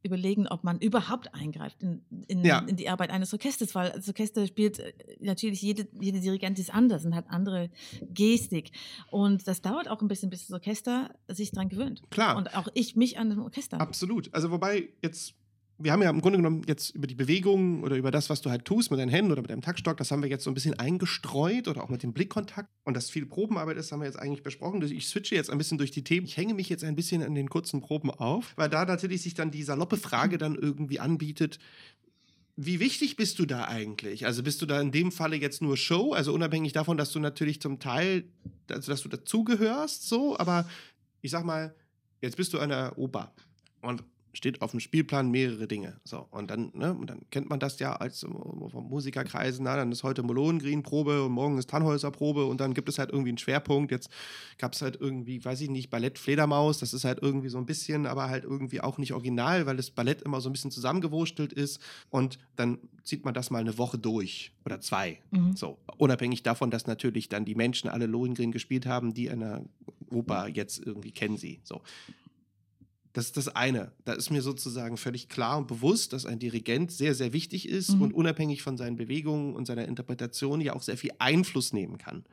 überlegen, ob man überhaupt eingreift in, in, Ja. in die Arbeit eines Orchesters, weil das Orchester spielt äh, natürlich, jede, jede Dirigent ist anders und hat andere Gestik. Und das dauert auch ein bisschen, bis das Orchester sich daran gewöhnt. Klar. Und auch ich mich an das Orchester. Absolut. Also wobei jetzt, wir haben ja im Grunde genommen jetzt über die Bewegungen oder über das, was du halt tust mit deinen Händen oder mit deinem Taktstock, das haben wir jetzt so ein bisschen eingestreut oder auch mit dem Blickkontakt. Und dass viel Probenarbeit ist, haben wir jetzt eigentlich besprochen. Ich switche jetzt ein bisschen durch die Themen. Ich hänge mich jetzt ein bisschen an den kurzen Proben auf, weil da natürlich sich dann die saloppe Frage dann irgendwie anbietet, wie wichtig bist du da eigentlich? Also bist du da in dem Falle jetzt nur Show, also unabhängig davon, dass du natürlich zum Teil, also dass du dazugehörst, so, aber ich sag mal, jetzt bist du an der Oper und steht auf dem Spielplan mehrere Dinge. So, und dann, ne, und dann kennt man das ja als vom Musikerkreisen, na, dann ist heute Lohengrin-Probe und morgen ist Tannhäuser-Probe und dann gibt es halt irgendwie einen Schwerpunkt. Jetzt gab es halt irgendwie, weiß ich nicht, Ballett Fledermaus, das ist halt irgendwie so ein bisschen, aber halt irgendwie auch nicht original, weil das Ballett immer so ein bisschen zusammengewurstelt ist und dann zieht man das mal eine Woche durch oder zwei. Mhm. So, unabhängig davon, dass natürlich dann die Menschen alle Lohengrin gespielt haben, die in der Oper jetzt irgendwie kennen sie. So. Das ist das eine. Da ist mir sozusagen völlig klar und bewusst, dass ein Dirigent sehr, sehr wichtig ist Mhm. und unabhängig von seinen Bewegungen und seiner Interpretation ja auch sehr viel Einfluss nehmen kann.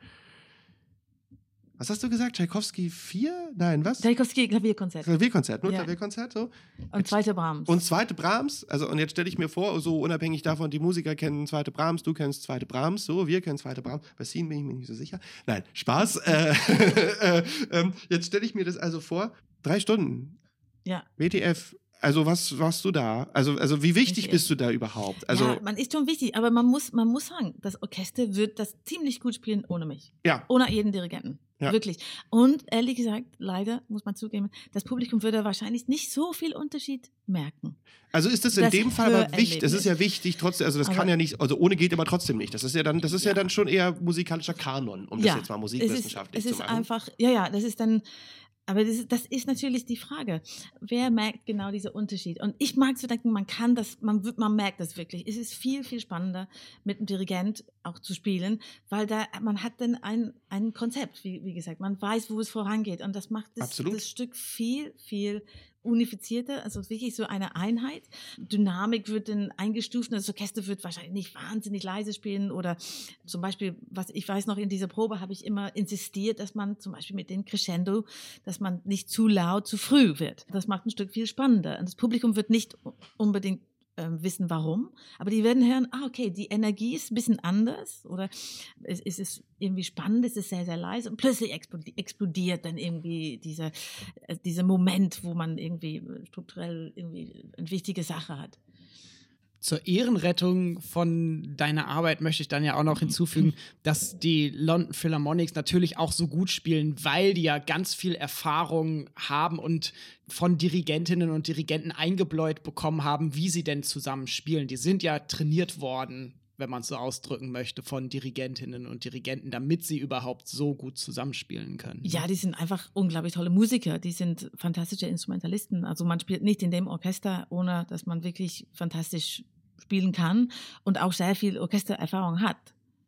Was hast du gesagt? Tchaikovsky vier? Nein, was? Tchaikovsky Klavierkonzert. Klavierkonzert, nur Ja. Klavierkonzert, so. Und zweite Brahms. Und zweite Brahms, also und jetzt stelle ich mir vor, so unabhängig davon, die Musiker kennen zweite Brahms, du kennst zweite Brahms, so, wir kennen zweite Brahms, bei Scene bin ich mir nicht so sicher. Nein, Spaß. äh, äh, äh, jetzt stelle ich mir das also vor, drei Stunden. Ja. W T F, also was warst du da? Also, also wie wichtig W T F. bist du da überhaupt? Also, ja, man ist schon wichtig, aber man muss, man muss sagen, das Orchester wird das ziemlich gut spielen ohne mich. ja, Ohne jeden Dirigenten. Ja. Wirklich. Und ehrlich gesagt, leider muss man zugeben, das Publikum würde wahrscheinlich nicht so viel Unterschied merken. also ist das in Das dem Fall aber wichtig, es Hörerlebnis. ist ja wichtig, trotzdem, also das Aber- kann ja nicht, also ohne geht aber trotzdem nicht. Das ist ja dann, das ist ja, Ja. dann schon eher musikalischer Kanon, um das jetzt mal musikwissenschaftlich es ist, es zu ist machen. einfach, ja, ja, das ist dann, aber das ist, das ist natürlich die Frage. Wer merkt genau diesen Unterschied? Und ich mag zu denken, man kann das, man, wird- man merkt das wirklich. Es ist viel, viel spannender, mit einem Dirigent auch zu spielen, weil da, man hat dann ein, ein Konzept, wie, wie gesagt. Man weiß, wo es vorangeht. Und das macht das, Absolut. das Stück viel, viel unifizierter, also wirklich so eine Einheit. Dynamik wird dann eingestuft und das Orchester wird wahrscheinlich nicht wahnsinnig leise spielen oder zum Beispiel, was ich weiß noch, in dieser Probe habe ich immer insistiert, dass man zum Beispiel mit dem Crescendo, dass man nicht zu laut, zu früh wird. Das macht ein Stück viel spannender und das Publikum wird nicht unbedingt ähm, wissen, warum, aber die werden hören, ah, okay, die Energie ist ein bisschen anders oder es, es ist irgendwie spannend, es ist sehr, sehr leise und plötzlich explodiert, explodiert dann irgendwie dieser, äh, dieser Moment, wo man irgendwie strukturell irgendwie eine wichtige Sache hat. Zur Ehrenrettung von deiner Arbeit möchte ich dann ja auch noch hinzufügen, dass die London Philharmonics natürlich auch so gut spielen, weil die ja ganz viel Erfahrung haben und von Dirigentinnen und Dirigenten eingebläut bekommen haben, wie sie denn zusammen spielen. Die sind ja trainiert worden, wenn man es so ausdrücken möchte, von Dirigentinnen und Dirigenten, damit sie überhaupt so gut zusammenspielen können. Ja, die sind einfach unglaublich tolle Musiker. Die sind fantastische Instrumentalisten. Also man spielt nicht in dem Orchester, ohne dass man wirklich fantastisch spielen kann und auch sehr viel Orchestererfahrung hat.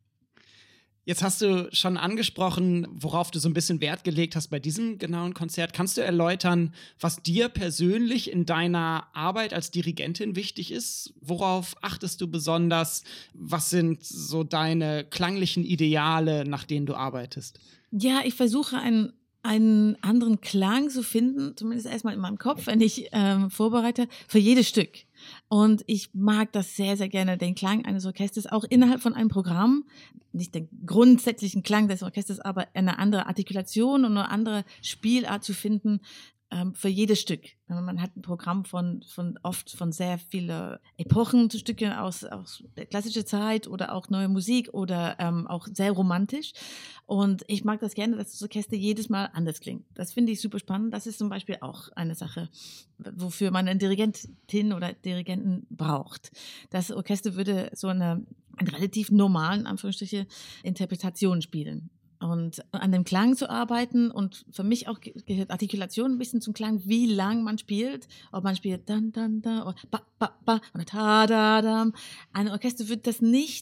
Jetzt hast du schon angesprochen, worauf du so ein bisschen Wert gelegt hast bei diesem genauen Konzert. Kannst du erläutern, was dir persönlich in deiner Arbeit als Dirigentin wichtig ist? Worauf achtest du besonders? Was sind so deine klanglichen Ideale, nach denen du arbeitest? Ja, ich versuche einen, einen anderen Klang zu finden, zumindest erstmal in meinem Kopf, wenn ich ähm, vorbereite, für jedes Stück. Und ich mag das sehr, sehr gerne, den Klang eines Orchesters, auch innerhalb von einem Programm, nicht den grundsätzlichen Klang des Orchesters, aber eine andere Artikulation und eine andere Spielart zu finden, ähm, für jedes Stück. Man hat ein Programm von, von oft von sehr vielen Epochen, zu Stücke aus, aus der klassischen Zeit oder auch neue Musik oder ähm, auch sehr romantisch. Und ich mag das gerne, dass das Orchester jedes Mal anders klingt. Das finde ich super spannend. Das ist zum Beispiel auch eine Sache, wofür man eine Dirigentin oder Dirigenten braucht. Das Orchester würde so eine, eine relativ normalen, Anführungsstriche, Interpretation spielen. Und an dem Klang zu arbeiten und für mich auch gehört Artikulation ein bisschen zum Klang, wie lang man spielt, ob man spielt dann, dann, da oder ba, ba, ba oder ta, da, dam. Ein Orchester wird das nicht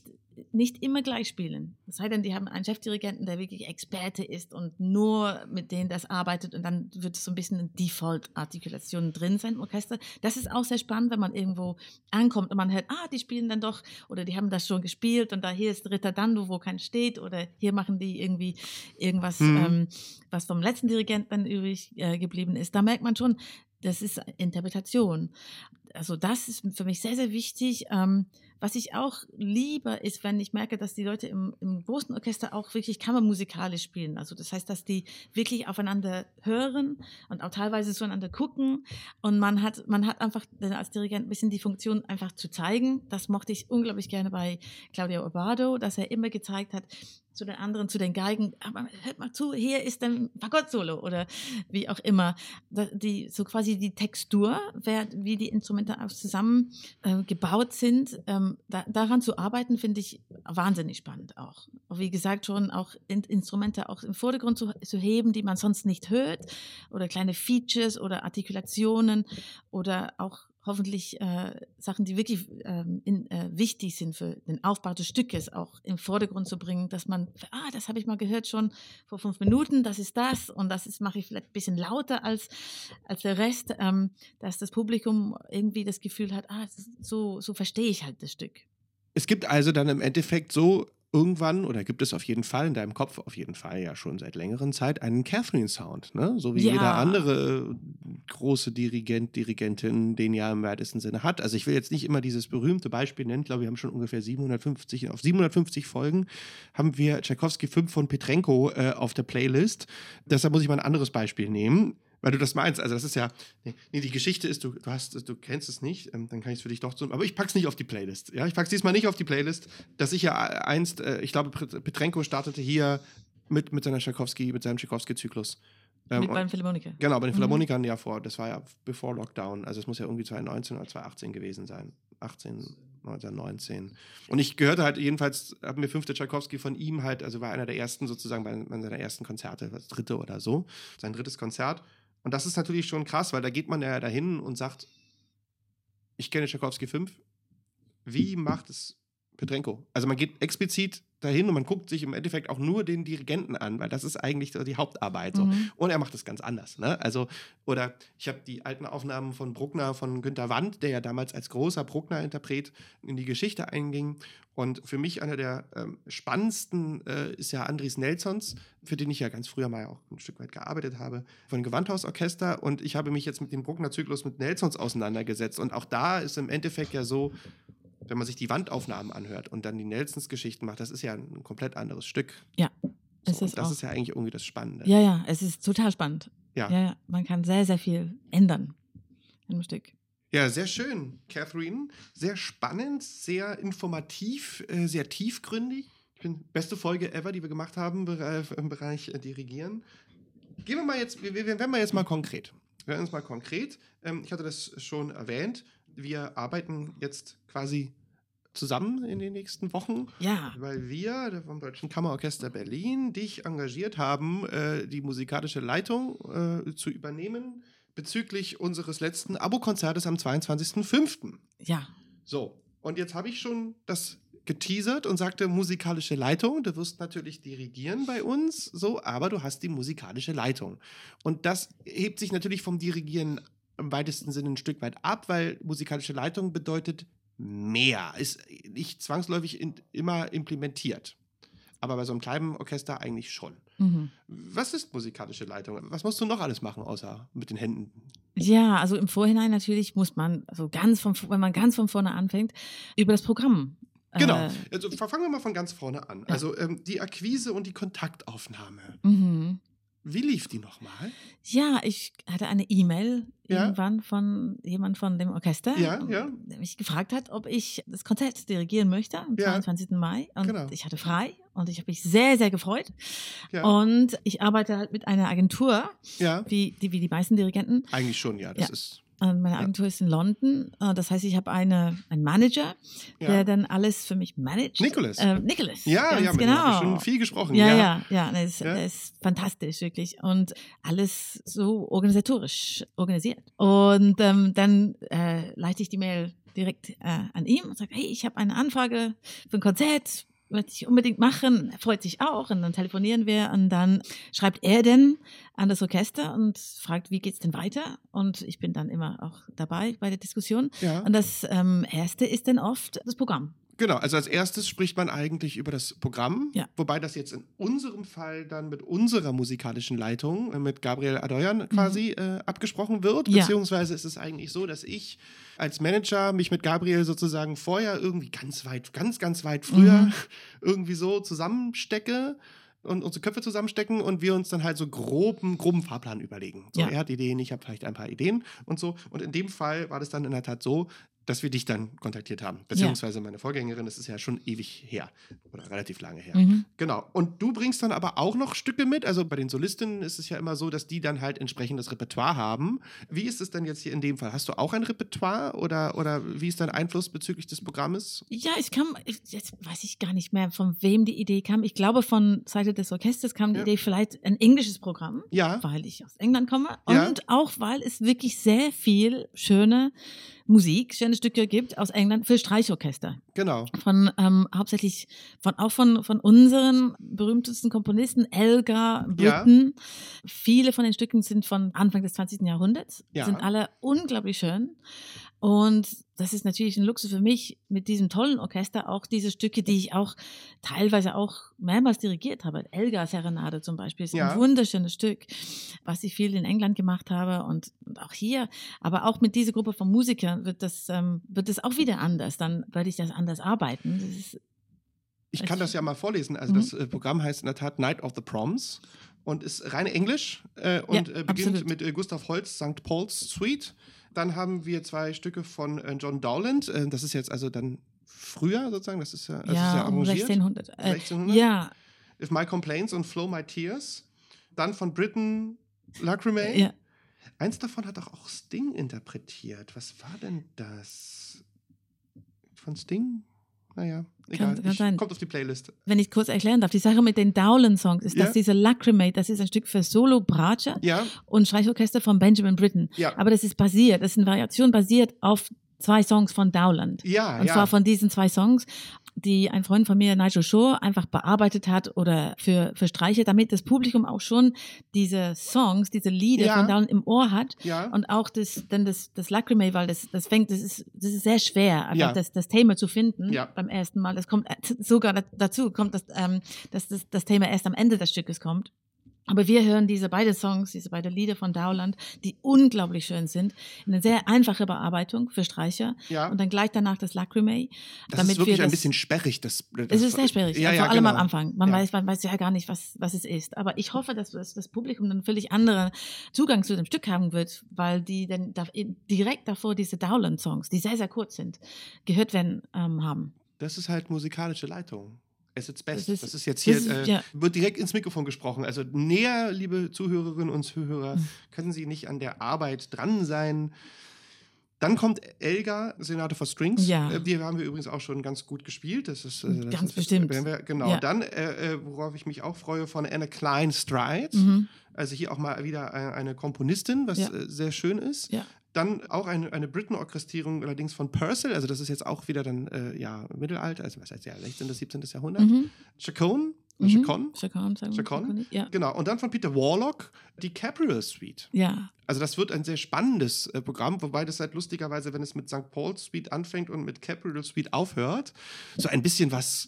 nicht immer gleich spielen. Es sei denn, die haben einen Chefdirigenten, der wirklich Experte ist und nur mit denen das arbeitet und dann wird es so ein bisschen eine Default-Artikulation drin sein im Orchester. Das ist auch sehr spannend, wenn man irgendwo ankommt und man hört, ah, die spielen dann doch oder die haben das schon gespielt und da hier ist Dritter Dando, wo kein steht oder hier machen die irgendwie irgendwas, mhm. ähm, was vom letzten Dirigenten dann übrig äh, geblieben ist. Da merkt man schon, das ist Interpretation. Also das ist für mich sehr, sehr wichtig. Ähm, was ich auch liebe, ist, wenn ich merke, dass die Leute im, im großen Orchester auch wirklich kammermusikalisch spielen. Also das heißt, dass die wirklich aufeinander hören und auch teilweise zueinander gucken. Und man hat, man hat einfach als Dirigent ein bisschen die Funktion, einfach zu zeigen. Das mochte ich unglaublich gerne bei Claudio Abbado, dass er immer gezeigt hat, zu den anderen, zu den Geigen, aber hört mal zu, hier ist ein Fagott-Solo oder wie auch immer. Die, so quasi die Textur, wer, wie die Instrumente auch zusammen äh, gebaut sind, ähm, da, daran zu arbeiten, finde ich wahnsinnig spannend auch. Wie gesagt, schon auch in, Instrumente auch im Vordergrund zu, zu heben, die man sonst nicht hört oder kleine Features oder Artikulationen oder auch hoffentlich äh, Sachen, die wirklich ähm, in, äh, wichtig sind für den Aufbau des Stückes, auch im Vordergrund zu bringen, dass man, ah, das habe ich mal gehört schon vor fünf Minuten, das ist das und das ist, mache ich vielleicht ein bisschen lauter als, als der Rest, ähm, dass das Publikum irgendwie das Gefühl hat, ah, so, so verstehe ich halt das Stück. Es gibt also dann im Endeffekt so irgendwann, oder gibt es auf jeden Fall, in deinem Kopf auf jeden Fall ja schon seit längerem Zeit, einen Catherine-Sound, ne? So wie ja. jeder andere große Dirigent, Dirigentin den ja im weitesten Sinne hat. Also ich will jetzt nicht immer dieses berühmte Beispiel nennen, ich glaube, wir haben schon ungefähr siebenhundertfünfzig, auf siebenhundertfünfzig Folgen haben wir Tschaikowski fünf von Petrenko äh, auf der Playlist. Deshalb muss ich mal ein anderes Beispiel nehmen. Weil du das meinst, also das ist ja, nee, nee die Geschichte ist, du, du hast, du kennst es nicht, ähm, dann kann ich es für dich doch tun, aber ich pack's nicht auf die Playlist, ja, ich pack's diesmal nicht auf die Playlist, dass ich ja einst, äh, ich glaube, Petrenko startete hier mit, mit seiner Tschaikowski, mit seinem Tschaikowski-Zyklus. Ähm, mit bei den Philharmonikern. Genau, bei den Philharmonikern, mhm. ja, vor, das war ja bevor Lockdown, also es muss ja irgendwie zwanzig neunzehn oder zwanzig achtzehn gewesen sein, achtzehn, neunzehn, neunzehn. Und ich gehörte halt jedenfalls, habe mir fünfte Tschaikowski von ihm halt, also war einer der ersten sozusagen bei, bei seiner ersten Konzerte, das dritte oder so, sein drittes Konzert. Und das ist natürlich schon krass, weil da geht man ja dahin und sagt, ich kenne Tschaikowski fünf, wie macht es Petrenko? Also man geht explizit dahin und man guckt sich im Endeffekt auch nur den Dirigenten an, weil das ist eigentlich die Hauptarbeit. So. Mhm. Und er macht es ganz anders. Ne? Also, oder ich habe die alten Aufnahmen von Bruckner, von Günter Wandt, der ja damals als großer Bruckner-Interpret in die Geschichte einging. Und für mich einer der ähm, spannendsten äh, ist ja Andris Nelsons, für den ich ja ganz früher mal auch ein Stück weit gearbeitet habe, von Gewandhausorchester. Und ich habe mich jetzt mit dem Bruckner-Zyklus mit Nelsons auseinandergesetzt. Und auch da ist im Endeffekt ja so, wenn man sich die Wandaufnahmen anhört und dann die Nelsons-Geschichten macht, das ist ja ein komplett anderes Stück. Ja, es so, ist das auch. ist ja eigentlich irgendwie das Spannende. Ja, ja, es ist total spannend. Ja. Ja, ja, man kann sehr, sehr viel ändern in einem Stück. Ja, sehr schön, Catherine. Sehr spannend, sehr informativ, äh, sehr tiefgründig. Ich finde, beste Folge ever, die wir gemacht haben im Bereich äh, Dirigieren. Gehen wir mal jetzt, wir, wir werden mal jetzt mal konkret. Wir werden uns mal konkret. Ähm, ich hatte das schon erwähnt. Wir arbeiten jetzt quasi zusammen in den nächsten Wochen, ja. weil wir vom Deutschen Kammerorchester Berlin dich engagiert haben, äh, die musikalische Leitung äh, zu übernehmen bezüglich unseres letzten Abo-Konzertes am zweiundzwanzigsten fünften Ja. So, und jetzt habe ich schon das geteasert und sagte musikalische Leitung, du wirst natürlich dirigieren bei uns, so, aber du hast die musikalische Leitung. Und das hebt sich natürlich vom Dirigieren im weitesten Sinne ein Stück weit ab, weil musikalische Leitung bedeutet mehr, ist nicht zwangsläufig in, immer implementiert. Aber bei so einem kleinen Orchester eigentlich schon. Mhm. Was ist musikalische Leitung? Was musst du noch alles machen, außer mit den Händen? Ja, also im Vorhinein natürlich muss man, also ganz von, wenn man ganz von vorne anfängt, über das Programm. Genau, Äh, also fangen wir mal von ganz vorne an. Ja. Also ähm, die Akquise und die Kontaktaufnahme. Mhm. Wie lief die nochmal? Ja, ich hatte eine E-Mail ja. irgendwann von jemand von dem Orchester, ja, ja. der mich gefragt hat, ob ich das Konzert dirigieren möchte am ja. zweiundzwanzigsten Mai. Und genau. ich hatte frei und ich habe mich sehr, sehr gefreut. Ja. Und ich arbeite halt mit einer Agentur, ja. wie, die, wie die meisten Dirigenten. Eigentlich schon, ja. Das ja. ist... Meine Agentur ja. ist in London. Das heißt, ich habe eine, einen Manager, ja. der dann alles für mich managt. Nicholas. Ähm, Nicholas. Ja, ganz ja, mit genau. dem habe ich schon viel gesprochen. Ja, ja, ja, ja. Der ist, ja. der ist fantastisch, wirklich. Und alles so organisatorisch organisiert. Und ähm, dann äh, leite ich die Mail direkt äh, an ihn und sage, hey, ich habe eine Anfrage für ein Konzert. möchte ich unbedingt machen. Er freut sich auch und dann telefonieren wir und dann schreibt er denn an das Orchester und fragt, wie geht's denn weiter? Und ich bin dann immer auch dabei bei der Diskussion. Ja. Und das ähm, Erste ist dann oft das Programm. Genau, also als erstes spricht man eigentlich über das Programm, Ja. wobei das jetzt in unserem Fall dann mit unserer musikalischen Leitung, äh, mit Gabriel Adoyan quasi mhm. äh, abgesprochen wird, Ja. beziehungsweise ist es eigentlich so, dass ich als Manager mich mit Gabriel sozusagen vorher irgendwie ganz weit, ganz, ganz weit früher mhm. irgendwie so zusammenstecke und unsere Köpfe zusammenstecken und wir uns dann halt so groben, groben Fahrplan überlegen. So, Ja. er hat Ideen, ich habe vielleicht ein paar Ideen und so. Und in dem Fall war das dann in der Tat so, dass wir dich dann kontaktiert haben. Beziehungsweise meine Vorgängerin, das ist ja schon ewig her. Oder relativ lange her. Mhm. Genau. Und du bringst dann aber auch noch Stücke mit. Also bei den Solistinnen ist es ja immer so, dass die dann halt entsprechendes Repertoire haben. Wie ist es denn jetzt hier in dem Fall? Hast du auch ein Repertoire? Oder, oder wie ist dein Einfluss bezüglich des Programmes? Ja, ich kam, ich, jetzt weiß ich gar nicht mehr, von wem die Idee kam. Ich glaube, von Seite des Orchesters kam die Ja. Idee, vielleicht ein englisches Programm, Ja. weil ich aus England komme. Ja. Und auch, weil es wirklich sehr viel schöne Musik, schöne Stücke gibt aus England für Streichorchester. Genau. Von ähm, hauptsächlich von auch von von unseren berühmtesten Komponisten, Elgar, Britten. Ja. Viele von den Stücken sind von Anfang des zwanzigsten Jahrhunderts, Ja. sind alle unglaublich schön. Und das ist natürlich ein Luxus für mich, mit diesem tollen Orchester auch diese Stücke, die ich auch teilweise auch mehrmals dirigiert habe. Elgar Serenade zum Beispiel ist Ja. ein wunderschönes Stück, was ich viel in England gemacht habe und, und auch hier. Aber auch mit dieser Gruppe von Musikern wird das, ähm, wird das auch wieder anders. Dann werde ich das anders arbeiten. Das ist, Ich kann das ja mal vorlesen. Also Mhm. das äh, Programm heißt in der Tat Night of the Proms und ist rein Englisch äh, und Ja, äh, beginnt absolut. mit äh, Gustav Holst, Sankt Paul's Suite. Dann haben wir zwei Stücke von äh, John Dowland. Äh, das ist jetzt also dann früher sozusagen. Das ist ja, also ist ja ja, um arrangiert. sechzehnhundert. Äh, sechzehnhundert? ja, If My Complaints und Flow My Tears. Dann von Britten Lacrimé. ja. Eins davon hat doch auch Sting interpretiert. Was war denn das? Von Sting? Naja, egal. Kann- kann ich, sein. kommt auf die Playlist. Wenn ich kurz erklären darf, die Sache mit den Dowland-Songs ist, Ja. dass diese Lacrimate, das ist ein Stück für Solo, Bratsche Ja, und Streichorchester von Benjamin Britten. ja. Aber das ist basiert, das ist eine Variation basiert auf zwei Songs von Dowland. Ja, Und ja. zwar von diesen zwei Songs, die ein Freund von mir, Nigel Shaw, einfach bearbeitet hat oder für, für Streicher, damit das Publikum auch schon diese Songs, diese Lieder Ja. von Dowland im Ohr hat. Ja. Und auch das, dann das, das Lacrimé, weil das, das fängt, das ist, das ist sehr schwer, einfach Ja. das, das Thema zu finden Ja. beim ersten Mal. Das kommt äh, sogar da- dazu, kommt das, ähm, dass das, das Thema erst am Ende des Stückes kommt. Aber wir hören diese beiden Songs, diese beiden Lieder von Dowland, die unglaublich schön sind, in eine sehr einfache Bearbeitung für Streicher Ja. und dann gleich danach das Lacrimé. Das ist wirklich ein bisschen sperrig. Das, das, Es ist sehr schwierig, Ja, vor ja, allem genau. am Anfang. Man, Ja. weiß, man weiß ja gar nicht, was, was es ist. Aber ich hoffe, dass das, das Publikum dann völlig anderen Zugang zu dem Stück haben wird, weil die dann da, direkt davor diese Dowland-Songs, die sehr, sehr kurz sind, gehört werden, ähm, haben. Das ist halt musikalische Leitung. As its best. Das Das ist, ist- jetzt hier, das ist- äh, ja. wird direkt ins Mikrofon gesprochen. Also näher, liebe Zuhörerinnen und Zuhörer, Mhm. können Sie nicht an der Arbeit dran sein. Dann kommt Elgar, Sonate for Strings. Ja. Äh, die haben wir übrigens auch schon ganz gut gespielt. Das ist, äh, das Ganz ist, bestimmt. werden Wir, genau. Ja. Dann, äh, äh, worauf ich mich auch freue, von Anna Klein Stride. Mhm. Also hier auch mal wieder eine, eine Komponistin, was Ja. äh, sehr schön ist. Ja. Dann auch eine, eine Britten-Orchestrierung allerdings von Purcell, also das ist jetzt auch wieder dann äh, ja Mittelalter, also was heißt ja sechzehnten. siebzehnten. Jahrhundert. Mhm. Chacon, Mhm. Chacon, Chacon, sagen wir. Chacon? Chacon, Ja. genau. Und dann von Peter Warlock die Capriol Suite. Ja. Also das wird ein sehr spannendes äh, Programm, wobei das halt lustigerweise, wenn es mit Sankt Paul's Suite anfängt und mit Capriol Suite aufhört, so ein bisschen was,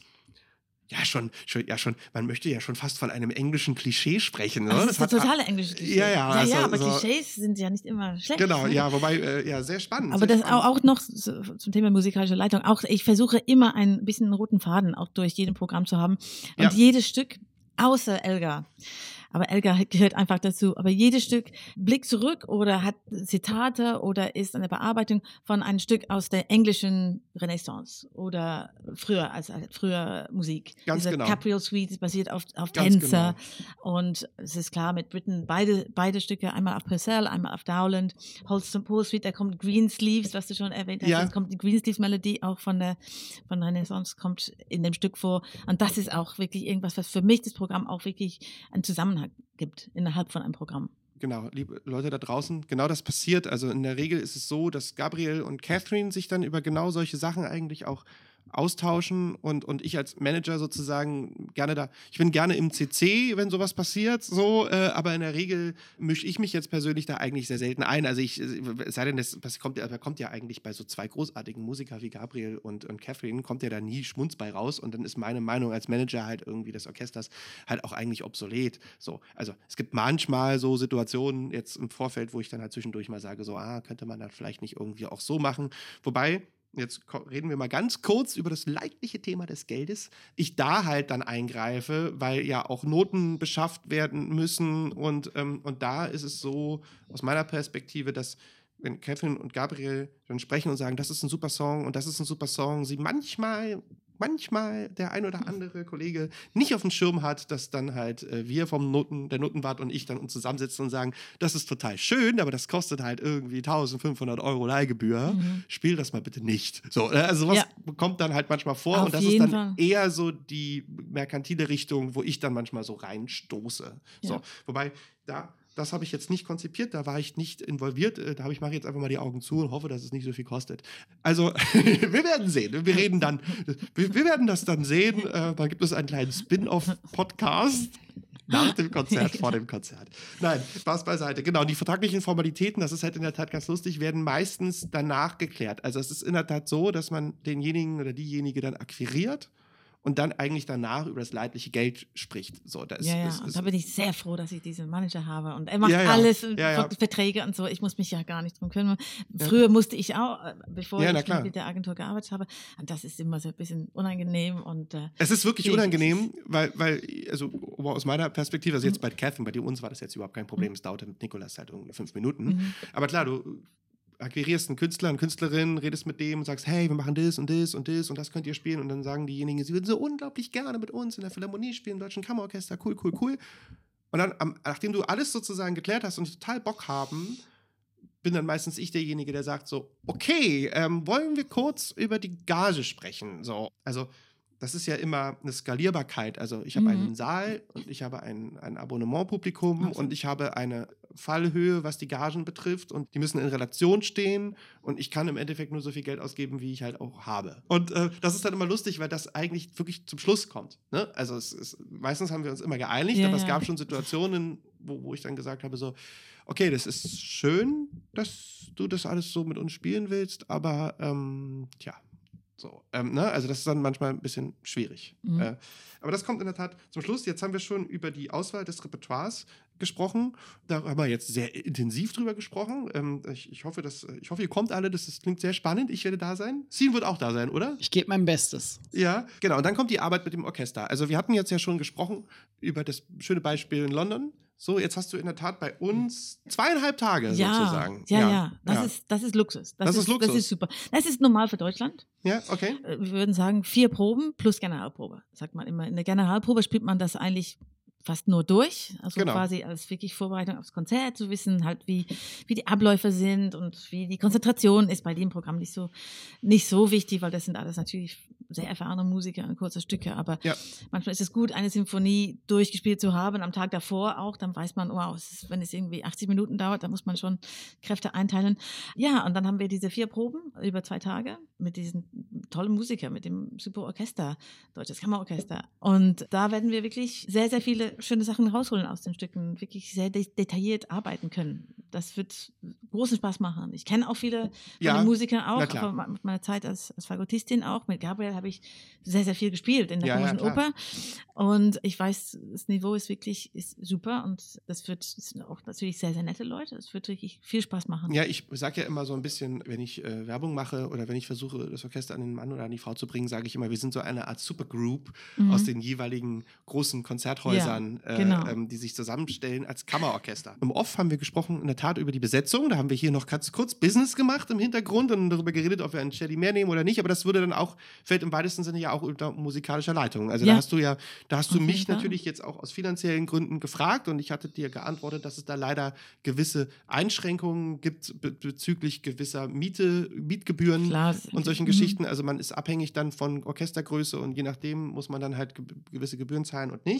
ja schon, schon, ja schon, man möchte ja schon fast von einem englischen Klischee sprechen. Ne? Das ist hat- der totale englische Klischee. Ja, ja, ja, also ja aber so- Klischees sind ja nicht immer schlecht. Genau, ne? ja, wobei, äh, ja, sehr spannend. Aber sehr das spannend. auch, auch noch so- zum Thema musikalische Leitung. Auch ich versuche immer ein bisschen einen roten Faden auch durch jedem Programm zu haben. Und Ja. jedes Stück, außer Elgar. Aber Elgar gehört einfach dazu. Aber jedes Stück blickt zurück oder hat Zitate oder ist eine Bearbeitung von einem Stück aus der englischen Renaissance oder früher, als als früher Musik. Ganz Diese genau. Capriol Suite ist basiert auf, auf Ganz Tänzer. Und es ist klar, mit Britten beide, beide Stücke, einmal auf Purcell, einmal auf Dowland. Holston Pool Suite, da kommt Greensleeves, was du schon erwähnt hast. Ja. Jetzt kommt die Greensleeves-Melodie auch von der, von der Renaissance, kommt in dem Stück vor. Und das ist auch wirklich irgendwas, was für mich das Programm auch wirklich einen Zusammenhang gibt innerhalb von einem Programm. Genau, liebe Leute da draußen, genau das passiert. Also in der Regel ist es so, dass Gabriel und Catherine sich dann über genau solche Sachen eigentlich auch austauschen und, und ich als Manager sozusagen gerne da, ich bin gerne im C C, wenn sowas passiert, so, äh, aber in der Regel mische ich mich jetzt persönlich da eigentlich sehr selten ein. Also ich, es sei denn, das, das kommt, ja, kommt ja eigentlich bei so zwei großartigen Musikern wie Gabriel und, und Catherine, kommt ja da nie Schmunz bei raus und dann ist meine Meinung als Manager halt irgendwie des Orchesters halt auch eigentlich obsolet. So, also es gibt manchmal so Situationen jetzt im Vorfeld, wo ich dann halt zwischendurch mal sage, so, ah, könnte man das vielleicht nicht irgendwie auch so machen. Wobei, jetzt reden wir mal ganz kurz über das leidliche Thema des Geldes. Ich da halt dann eingreife, weil ja auch Noten beschafft werden müssen. Und, ähm, und da ist es so, aus meiner Perspektive, dass wenn Kevin und Gabriel dann sprechen und sagen, das ist ein super Song und das ist ein super Song, sie manchmal, manchmal der ein oder andere Kollege nicht auf dem Schirm hat, dass dann halt äh, wir vom Noten, der Notenwart und ich dann uns zusammensitzen und sagen, das ist total schön, aber das kostet halt irgendwie eintausendfünfhundert Euro Leihgebühr. Mhm. Spiel das mal bitte nicht. So, also sowas ja. kommt dann halt manchmal vor auf und das ist dann Fall. eher so die merkantile Richtung, wo ich dann manchmal so reinstoße. Ja. So, wobei da Das habe ich jetzt nicht konzipiert, da war ich nicht involviert. Da habe ich mache jetzt einfach mal die Augen zu und hoffe, dass es nicht so viel kostet. Also, wir werden sehen. Wir reden dann, wir, wir werden das dann sehen. Äh, dann gibt es einen kleinen Spin-off-Podcast nach dem Konzert, vor dem Konzert. Nein, Spaß beiseite. Genau, die vertraglichen Formalitäten, das ist halt in der Tat ganz lustig, werden meistens danach geklärt. Also es ist in der Tat so, dass man denjenigen oder diejenige dann akquiriert und dann eigentlich danach über das leidliche Geld spricht. So, da ist, ja, ja. ist, und ist, da bin ich sehr froh, dass ich diesen Manager habe. Und er macht ja, ja. alles, ja, ja. Verträge und so. Ich muss mich ja gar nicht drum kümmern. Früher ja. musste ich auch, bevor ja, ich mit der Agentur gearbeitet habe. Und das ist immer so ein bisschen unangenehm. Und, äh, es ist wirklich unangenehm, weil, weil, also aus meiner Perspektive, also jetzt bei Catherine, bei dir uns war das jetzt überhaupt kein Problem. Mhm. Es dauerte mit Nicolas halt irgendwie fünf Minuten. Mhm. Aber klar, du akquirierst einen Künstler, eine Künstlerin, redest mit dem und sagst, hey, wir machen das und das und das und das könnt ihr spielen. Und dann sagen diejenigen, sie würden so unglaublich gerne mit uns in der Philharmonie spielen, im Deutschen Kammerorchester, cool, cool, cool. Und dann, nachdem du alles sozusagen geklärt hast und total Bock haben, bin dann meistens ich derjenige, der sagt so, okay, ähm, wollen wir kurz über die Gage sprechen? So, also das ist ja immer eine Skalierbarkeit. Also ich habe mhm. einen Saal und ich habe ein, ein Abonnementpublikum also. und ich habe eine Fallhöhe, was die Gagen betrifft und die müssen in Relation stehen und ich kann im Endeffekt nur so viel Geld ausgeben, wie ich halt auch habe. Und äh, das ist dann immer lustig, weil das eigentlich wirklich zum Schluss kommt. Ne? Also es ist, meistens haben wir uns immer geeinigt, ja, aber ja. es gab schon Situationen, wo, wo ich dann gesagt habe so, okay, das ist schön, dass du das alles so mit uns spielen willst, aber ähm, tja, So, ähm, ne? Also das ist dann manchmal ein bisschen schwierig. Mhm. Äh, aber das kommt in der Tat zum Schluss. Jetzt haben wir schon über die Auswahl des Repertoires gesprochen. Da haben wir jetzt sehr intensiv drüber gesprochen. Ähm, ich, ich, hoffe, dass, ich hoffe, ihr kommt alle. Das, das klingt sehr spannend. Ich werde da sein. Sien wird auch da sein, oder? Ich gebe mein Bestes. Ja, genau. Und dann kommt die Arbeit mit dem Orchester. Also wir hatten jetzt ja schon gesprochen über das schöne Beispiel in London. So, jetzt hast du in der Tat bei uns zweieinhalb Tage ja, sozusagen. Ja, ja, ja. Das, ja. Ist, das ist Luxus. Das, das ist, ist Luxus. Das ist super. Das ist normal für Deutschland. Ja, okay. Wir würden sagen, vier Proben plus Generalprobe, sagt man immer. In der Generalprobe spielt man das eigentlich fast nur durch, also genau. quasi als wirklich Vorbereitung aufs Konzert, zu wissen halt, wie, wie die Abläufe sind und wie die Konzentration ist bei dem Programm nicht so, nicht so wichtig, weil das sind alles natürlich sehr erfahrene Musiker und kurze Stücke, aber ja. manchmal ist es gut, eine Symphonie durchgespielt zu haben, am Tag davor auch, dann weiß man, wow, es ist, wenn es irgendwie achtzig Minuten dauert, dann muss man schon Kräfte einteilen. Ja, und dann haben wir diese vier Proben über zwei Tage mit diesen tollen Musikern, mit dem super Orchester, Deutsches Kammerorchester, und da werden wir wirklich sehr, sehr viele schöne Sachen rausholen aus den Stücken, wirklich sehr de- detailliert arbeiten können. Das wird großen Spaß machen. Ich kenne auch viele von ja, den Musikern auch, aber mit meiner Zeit als, als Fagottistin auch. Mit Gabriel habe ich sehr, sehr viel gespielt in der ja, Komischen ja, Oper. Und ich weiß, das Niveau ist wirklich ist super und das wird das sind auch natürlich sehr, sehr nette Leute. Es wird wirklich viel Spaß machen. Ja, ich sage ja immer so ein bisschen, wenn ich äh, Werbung mache oder wenn ich versuche, das Orchester an den Mann oder an die Frau zu bringen, sage ich immer, wir sind so eine Art Supergroup mhm. aus den jeweiligen großen Konzerthäusern. Ja. Genau. Äh, ähm, die sich zusammenstellen als Kammerorchester. Im Off haben wir gesprochen in der Tat über die Besetzung. Da haben wir hier noch ganz kurz Business gemacht im Hintergrund und darüber geredet, ob wir einen Shelly mehr nehmen oder nicht. Aber das würde dann auch, fällt im weitesten Sinne ja auch unter musikalischer Leitung. Also ja. da hast du ja, da hast du Auf mich natürlich jetzt auch aus finanziellen Gründen gefragt und ich hatte dir geantwortet, dass es da leider gewisse Einschränkungen gibt be- bezüglich gewisser Miete, Mietgebühren Klar. und solchen mhm. Geschichten. Also man ist abhängig dann von Orchestergröße und je nachdem muss man dann halt ge- gewisse Gebühren zahlen und nicht.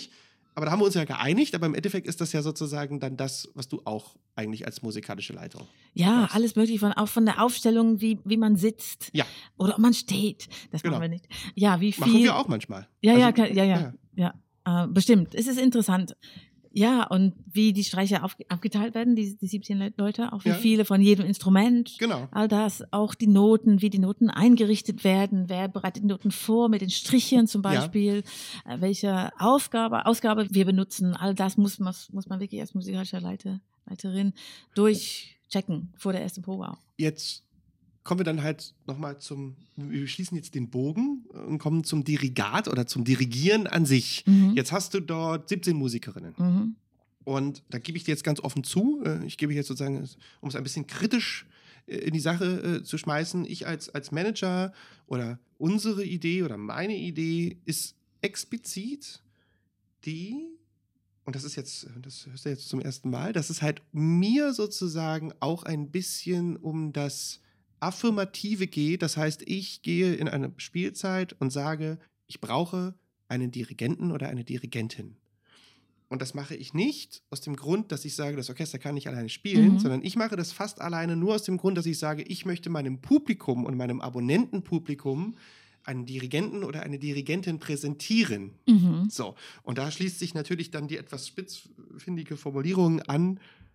Aber da haben wir uns ja geeinigt, aber im Endeffekt ist das ja sozusagen dann das, was du auch eigentlich als musikalische Leitung Ja, machst. alles mögliche, von, auch von der Aufstellung, wie, wie man sitzt Ja. oder ob man steht. Das Genau. machen wir nicht. Ja, wie viel. Machen wir auch manchmal. Ja, ja, Also, kann, ja, ja, ja, ja. Äh, bestimmt. Es ist interessant. Ja, und wie die Streicher auf, abgeteilt werden, die, die siebzehn Le- Leute, auch wie Ja. viele von jedem Instrument. Genau. All das, auch die Noten, wie die Noten eingerichtet werden, wer bereitet die Noten vor, mit den Strichen zum Ja. Beispiel, äh, welche Aufgabe, Ausgabe wir benutzen. All das muss man, muss man wirklich als musikalischer Leiter, Leiterin durchchecken vor der ersten Probe auch. Jetzt kommen wir dann halt nochmal zum, wir schließen jetzt den Bogen und kommen zum Dirigat oder zum Dirigieren an sich. Mhm. Jetzt hast du dort siebzehn Musikerinnen. Mhm. Und da gebe ich dir jetzt ganz offen zu, äh, ich gebe jetzt sozusagen, um es ein bisschen kritisch äh, in die Sache äh, zu schmeißen, ich als, als Manager oder unsere Idee oder meine Idee ist explizit die, und das ist jetzt, das hörst du jetzt zum ersten Mal, dass es halt mir sozusagen auch ein bisschen um das Affirmative geht. Das heißt, ich gehe in eine Spielzeit und sage, ich brauche einen Dirigenten oder eine Dirigentin. Und das mache ich nicht aus dem Grund, dass ich sage, das Orchester kann nicht alleine spielen, Mhm. sondern ich mache das fast alleine nur aus dem Grund, dass ich sage, ich möchte meinem Publikum und meinem Abonnentenpublikum einen Dirigenten oder eine Dirigentin präsentieren. Mhm. So, und da schließt sich natürlich dann die etwas spitzfindige Formulierung an,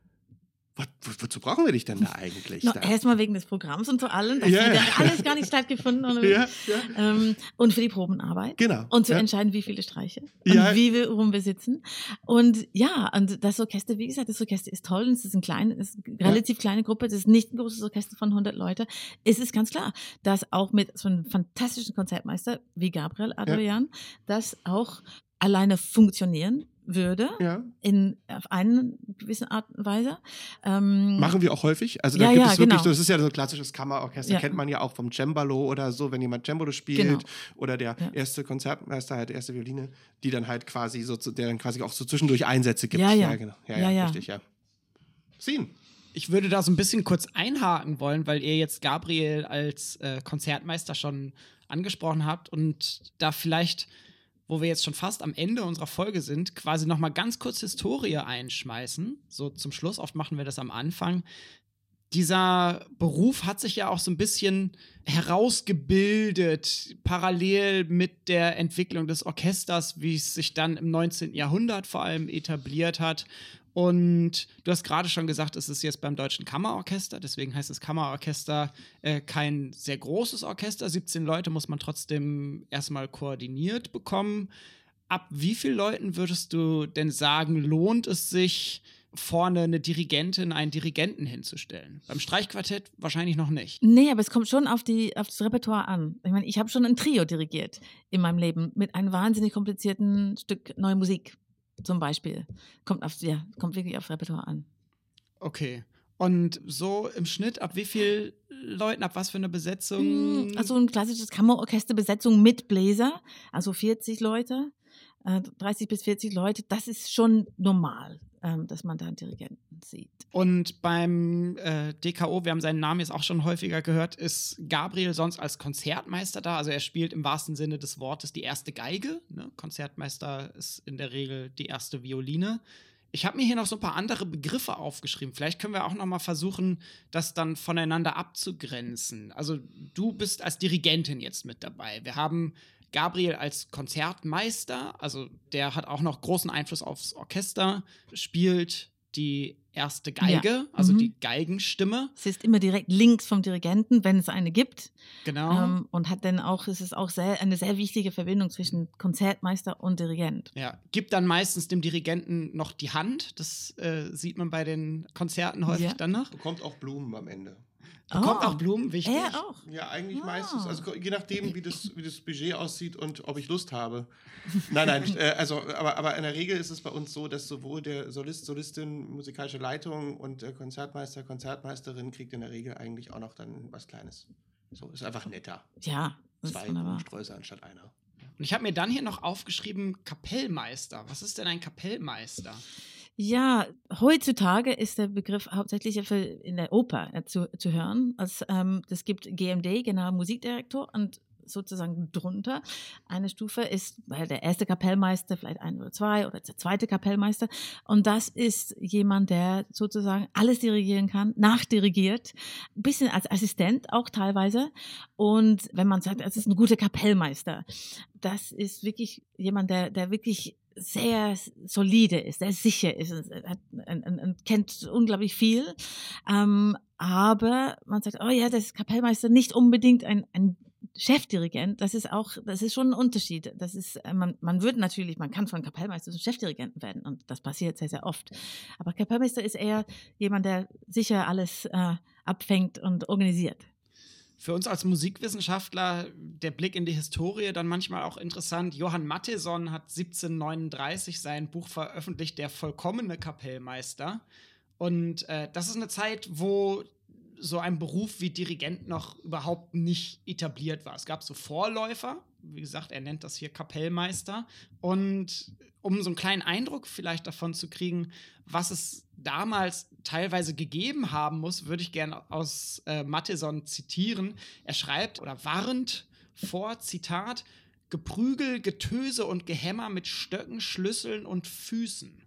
wo, wo, wozu brauchen wir dich denn da eigentlich? No, da? erstmal wegen des Programms und vor allem, das Ja, hat ja. ja alles gar nicht stattgefunden. Und, Ja, ja. ähm, und für die Probenarbeit. Genau. Und zu ja. entscheiden, wie viele Streiche und Ja. wie wir rum wir sitzen. Und ja, und das Orchester, wie gesagt, das Orchester ist toll. Und es ist ein klein, es ist eine relativ kleine Gruppe. Es ist nicht ein großes Orchester von hundert Leuten. Es ist ganz klar, dass auch mit so einem fantastischen Konzertmeister wie Gabriel Adrian das auch alleine funktionieren würde, Ja. in, auf eine gewisse Art und Weise. Ähm, Machen wir auch häufig. Also Ja, da gibt ja, es wirklich genau. so, das ist ja so ein klassisches Kammerorchester, Ja. kennt man ja auch vom Cembalo oder so, wenn jemand Cembalo spielt Genau. oder der Ja. erste Konzertmeister, halt erste Violine, die dann halt quasi so, zu- der dann quasi auch so zwischendurch Einsätze gibt. Ja, ja. genau. Ja, Ja, ja, ja. richtig, ja. Scene. Ich würde da so ein bisschen kurz einhaken wollen, weil ihr jetzt Gabriel als äh, Konzertmeister schon angesprochen habt und da vielleicht, wo wir jetzt schon fast am Ende unserer Folge sind, quasi noch mal ganz kurz Historie einschmeißen. So zum Schluss, oft machen wir das am Anfang. Dieser Beruf hat sich ja auch so ein bisschen herausgebildet, parallel mit der Entwicklung des Orchesters, wie es sich dann im neunzehnten Jahrhundert vor allem etabliert hat. Und du hast gerade schon gesagt, es ist jetzt beim Deutschen Kammerorchester, deswegen heißt das Kammerorchester äh, kein sehr großes Orchester. siebzehn Leute muss man trotzdem erstmal koordiniert bekommen. Ab wie vielen Leuten würdest du denn sagen, lohnt es sich, vorne eine Dirigentin, einen Dirigenten hinzustellen? Beim Streichquartett wahrscheinlich noch nicht. Nee, aber es kommt schon auf, die, auf das Repertoire an. Ich meine, ich habe schon ein Trio dirigiert in meinem Leben mit einem wahnsinnig komplizierten Stück neue Musik zum Beispiel. Kommt, auf, ja, kommt wirklich aufs Repertoire an. Okay. Und so im Schnitt, ab wie vielen Leuten, ab was für eine Besetzung? Also ein klassisches Kammerorchesterbesetzung mit Bläser, also vierzig Leute, äh, dreißig bis vierzig Leute, das ist schon normal, ähm, dass man da einen Dirigenten sieht. Und beim äh, D K O, wir haben seinen Namen jetzt auch schon häufiger gehört, ist Gabriel sonst als Konzertmeister da. Also er spielt im wahrsten Sinne des Wortes die erste Geige. Ne? Konzertmeister ist in der Regel die erste Violine. Ich habe mir hier noch so ein paar andere Begriffe aufgeschrieben. Vielleicht können wir auch noch mal versuchen, das dann voneinander abzugrenzen. Also du bist als Dirigentin jetzt mit dabei. Wir haben Gabriel als Konzertmeister, also der hat auch noch großen Einfluss aufs Orchester, spielt die erste Geige, Ja. also Mhm. die Geigenstimme. Es ist immer direkt links vom Dirigenten, wenn es eine gibt. Genau. Ähm, und hat dann auch, es ist auch sehr, eine sehr wichtige Verbindung zwischen Konzertmeister und Dirigent. Ja, gibt dann meistens dem Dirigenten noch die Hand. Das äh, sieht man bei den Konzerten häufig Ja. dann noch. Bekommt auch Blumen am Ende. Bekommt Oh. auch Blumen, wichtig. Er auch. Ja, eigentlich Ah. meistens. Also je nachdem, wie das, wie das Budget aussieht und ob ich Lust habe. Nein, nein, äh, also, aber, aber in der Regel ist es bei uns so, dass sowohl der Solist, Solistin, musikalische Leitung und der Konzertmeister, Konzertmeisterin kriegt in der Regel eigentlich auch noch dann was Kleines. So, ist einfach netter. Ja, das ist Zwei wunderbar. Blumensträuße anstatt einer. Und ich habe mir dann hier noch aufgeschrieben, Kapellmeister. Was ist denn ein Kapellmeister? Ja, heutzutage ist der Begriff hauptsächlich für in der Oper äh, zu, zu hören. Also, ähm, es gibt G M D, Generalmusikdirektor, und sozusagen drunter. Eine Stufe ist der erste Kapellmeister, vielleicht ein oder zwei oder der zweite Kapellmeister. Und das ist jemand, der sozusagen alles dirigieren kann, nachdirigiert, ein bisschen als Assistent auch teilweise. Und wenn man sagt, es ist ein guter Kapellmeister, das ist wirklich jemand, der, der wirklich sehr solide ist, sehr sicher ist, hat, und, und, und kennt unglaublich viel. Ähm, aber man sagt, oh ja, das ist Kapellmeister, nicht unbedingt ein, ein Chefdirigent. Das ist auch, das ist schon ein Unterschied. Das ist, man, man wird natürlich, man kann von Kapellmeister zum Chefdirigenten werden und das passiert sehr, sehr oft. Aber Kapellmeister ist eher jemand, der sicher alles äh, abfängt und organisiert. Für uns als Musikwissenschaftler der Blick in die Historie dann manchmal auch interessant. Johann Mattheson hat siebzehnhundertneununddreißig sein Buch veröffentlicht, Der vollkommene Kapellmeister. Und äh, das ist eine Zeit, wo so ein Beruf wie Dirigent noch überhaupt nicht etabliert war. Es gab so Vorläufer, wie gesagt, er nennt das hier Kapellmeister. Und um so einen kleinen Eindruck vielleicht davon zu kriegen, was es damals teilweise gegeben haben muss, würde ich gerne aus äh, Mattheson zitieren. Er schreibt oder warnt vor, Zitat, Geprügel, Getöse und Gehämmer mit Stöcken, Schlüsseln und Füßen.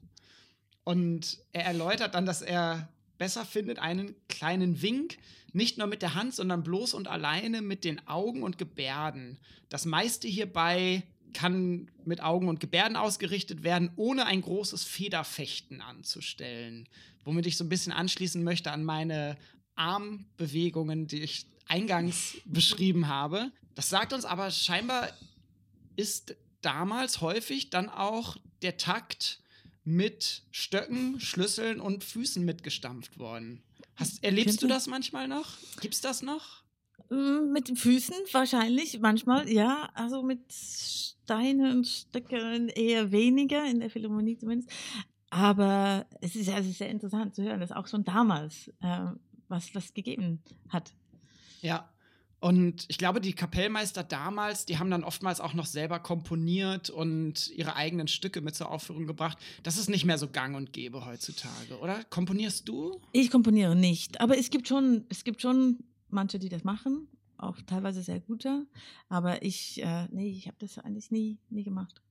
Und er erläutert dann, dass er besser findet einen kleinen Wink, nicht nur mit der Hand, sondern bloß und alleine mit den Augen und Gebärden. Das meiste hierbei kann mit Augen und Gebärden ausgerichtet werden, ohne ein großes Federfechten anzustellen. Womit ich so ein bisschen anschließen möchte an meine Armbewegungen, die ich eingangs beschrieben habe. Das sagt uns aber, scheinbar ist damals häufig dann auch der Takt mit Stöcken, Schlüsseln und Füßen mitgestampft worden. Hast, erlebst du das manchmal noch? Gibt's das noch? Mit den Füßen wahrscheinlich, manchmal, ja. Also mit Steinen und Stöcken eher weniger, in der Philharmonie zumindest. Aber es ist, also sehr interessant zu hören, dass auch schon damals äh, was das gegeben hat. Ja. Und ich glaube, die Kapellmeister damals, die haben dann oftmals auch noch selber komponiert und ihre eigenen Stücke mit zur Aufführung gebracht. Das ist nicht mehr so gang und gäbe heutzutage, oder? Komponierst du? Ich komponiere nicht, aber es gibt schon, es gibt schon manche, die das machen, auch teilweise sehr gute. Aber ich, äh, nee, ich habe das eigentlich nie, nie gemacht.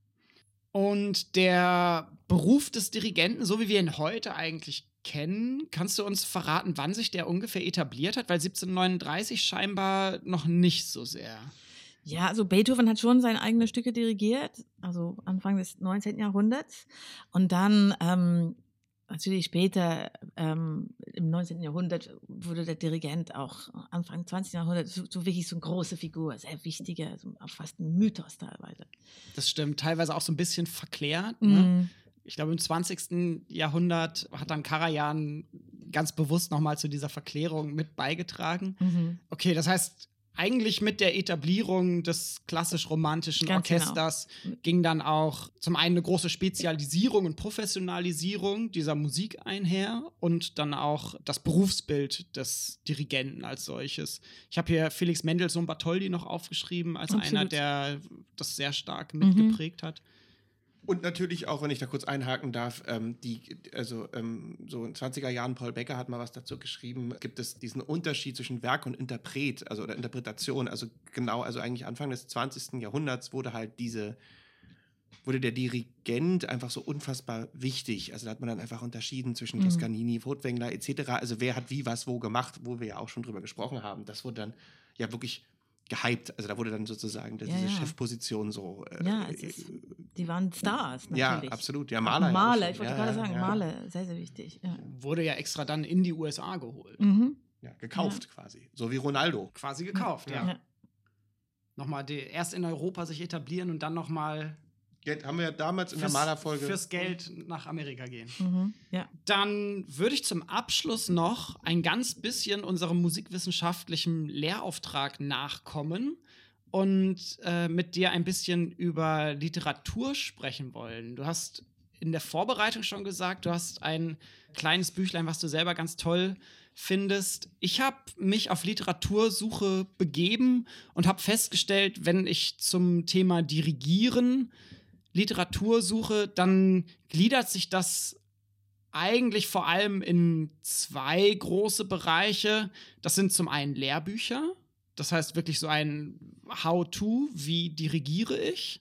Und der Beruf des Dirigenten, so wie wir ihn heute eigentlich kennen, kannst du uns verraten, wann sich der ungefähr etabliert hat? Weil siebzehnhundertneununddreißig scheinbar noch nicht so sehr. Ja, also Beethoven hat schon seine eigenen Stücke dirigiert, also Anfang des neunzehnten Jahrhunderts. Und dann ähm, natürlich später, ähm, im neunzehnten Jahrhundert, wurde der Dirigent auch Anfang zwanzigsten Jahrhundert so, so wirklich so eine große Figur, sehr wichtige, so fast ein Mythos teilweise. Das stimmt, teilweise auch so ein bisschen verklärt. Mm. Ne? Ich glaube, im zwanzigsten Jahrhundert hat dann Karajan ganz bewusst nochmal zu dieser Verklärung mit beigetragen. Mhm. Okay, das heißt, eigentlich mit der Etablierung des klassisch-romantischen Ganz Orchesters genau. ging dann auch zum einen eine große Spezialisierung und Professionalisierung dieser Musik einher und dann auch das Berufsbild des Dirigenten als solches. Ich habe hier Felix Mendelssohn Bartholdy noch aufgeschrieben als Absolut. einer, der das sehr stark mitgeprägt hat. Und natürlich auch, wenn ich da kurz einhaken darf, ähm, die, also ähm, so in zwanziger Jahren, Paul Becker hat mal was dazu geschrieben, gibt es diesen Unterschied zwischen Werk und Interpret, also oder Interpretation, also genau, also eigentlich Anfang des zwanzigsten Jahrhunderts wurde halt diese, wurde der Dirigent einfach so unfassbar wichtig, also da hat man dann einfach unterschieden zwischen Mhm. Toscanini, Furtwängler et cetera, also wer hat wie, was, wo gemacht, wo wir ja auch schon drüber gesprochen haben, das wurde dann ja wirklich gehypt, also da wurde dann sozusagen Ja, diese ja. Chefposition so. Äh, Ja, es ist, die waren Stars natürlich. ja, absolut. Ja, Maler. Maler, ja auch ich schon. wollte ja, gerade ja, sagen, ja. Maler, sehr, sehr wichtig. Ja. Wurde ja extra dann in die U S A geholt. Mhm. Ja, gekauft quasi. So wie Ronaldo. Quasi gekauft, ja. Ja. Nochmal die, erst in Europa sich etablieren und dann nochmal Geld haben wir ja damals in der fürs, Malerfolge. fürs Geld nach Amerika gehen. Mhm. Ja. Dann würde ich zum Abschluss noch ein ganz bisschen unserem musikwissenschaftlichen Lehrauftrag nachkommen und äh, mit dir ein bisschen über Literatur sprechen wollen. Du hast in der Vorbereitung schon gesagt, du hast ein kleines Büchlein, was du selber ganz toll findest. Ich habe mich auf Literatursuche begeben und habe festgestellt, wenn ich zum Thema Dirigieren Literatur suche, dann gliedert sich das eigentlich vor allem in zwei große Bereiche. Das sind zum einen Lehrbücher, Das heißt wirklich so ein How-to, wie dirigiere ich.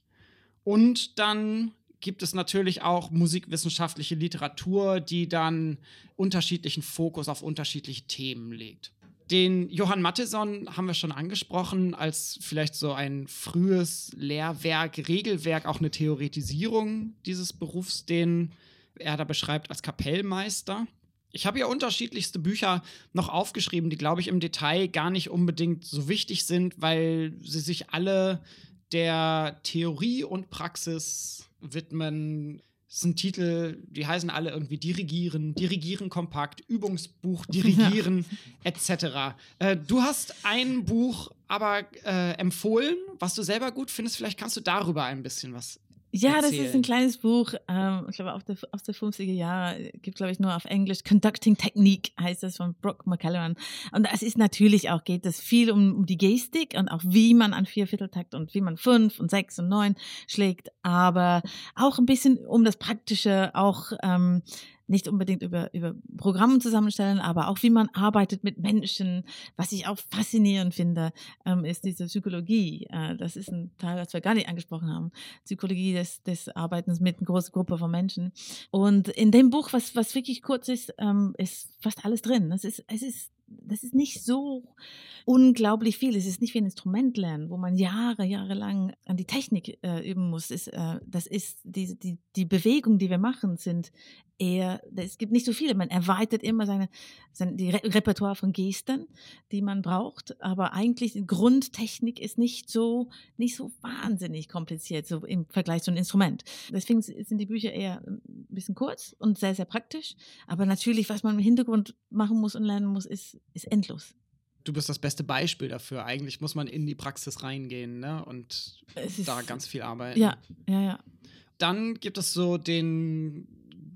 Und dann gibt es natürlich auch musikwissenschaftliche Literatur, die dann unterschiedlichen Fokus auf unterschiedliche Themen legt. Den Johann Mattheson haben wir schon angesprochen als vielleicht so ein frühes Lehrwerk, Regelwerk, auch eine Theoretisierung dieses Berufs, den er da beschreibt als Kapellmeister. Ich habe ja unterschiedlichste Bücher noch aufgeschrieben, die, glaube ich, im Detail gar nicht unbedingt so wichtig sind, weil sie sich alle der Theorie und Praxis widmen. Das sind Titel, die heißen alle irgendwie Dirigieren, Dirigieren kompakt, Übungsbuch, Dirigieren, ja. et cetera. Äh, du hast ein Buch aber äh, empfohlen, was du selber gut findest. Vielleicht kannst du darüber ein bisschen was Ja, erzählen. Das ist ein kleines Buch, ähm, ich glaube, aus der, aus der fünfziger Jahre, gibt, glaube ich, nur auf Englisch. Conducting Technique heißt das, von Brooke McClellan. Und das ist natürlich auch, geht es viel um, um die Gestik und auch wie man an Viervierteltakt und wie man fünf und sechs und neun schlägt, aber auch ein bisschen um das Praktische, auch ähm, nicht unbedingt über, über Programme zusammenstellen, aber auch wie man arbeitet mit Menschen. Was ich auch faszinierend finde, ähm, ist diese Psychologie. Äh, das ist ein Teil, was wir gar nicht angesprochen haben. Psychologie des, des Arbeitens mit einer großen Gruppe von Menschen. Und in dem Buch, was, was wirklich kurz ist, ähm, ist fast alles drin. Es ist, es ist Das ist nicht so unglaublich viel. Es ist nicht wie ein Instrument lernen, wo man Jahre, Jahre lang an die Technik äh, üben muss. Es, äh, das ist die, die, die Bewegung, die wir machen, sind eher, es gibt nicht so viele. Man erweitert immer seine, seine die Re- Repertoire von Gesten, die man braucht. Aber eigentlich die Grundtechnik ist nicht so, nicht so wahnsinnig kompliziert, so im Vergleich zu einem Instrument. Deswegen sind die Bücher eher ein bisschen kurz und sehr, sehr praktisch. Aber natürlich, was man im Hintergrund machen muss und lernen muss, ist, ist endlos. Du bist das beste Beispiel dafür. Eigentlich muss man in die Praxis reingehen, ne? Und Es ist, da ganz viel arbeiten. Ja, ja, ja. Dann gibt es so den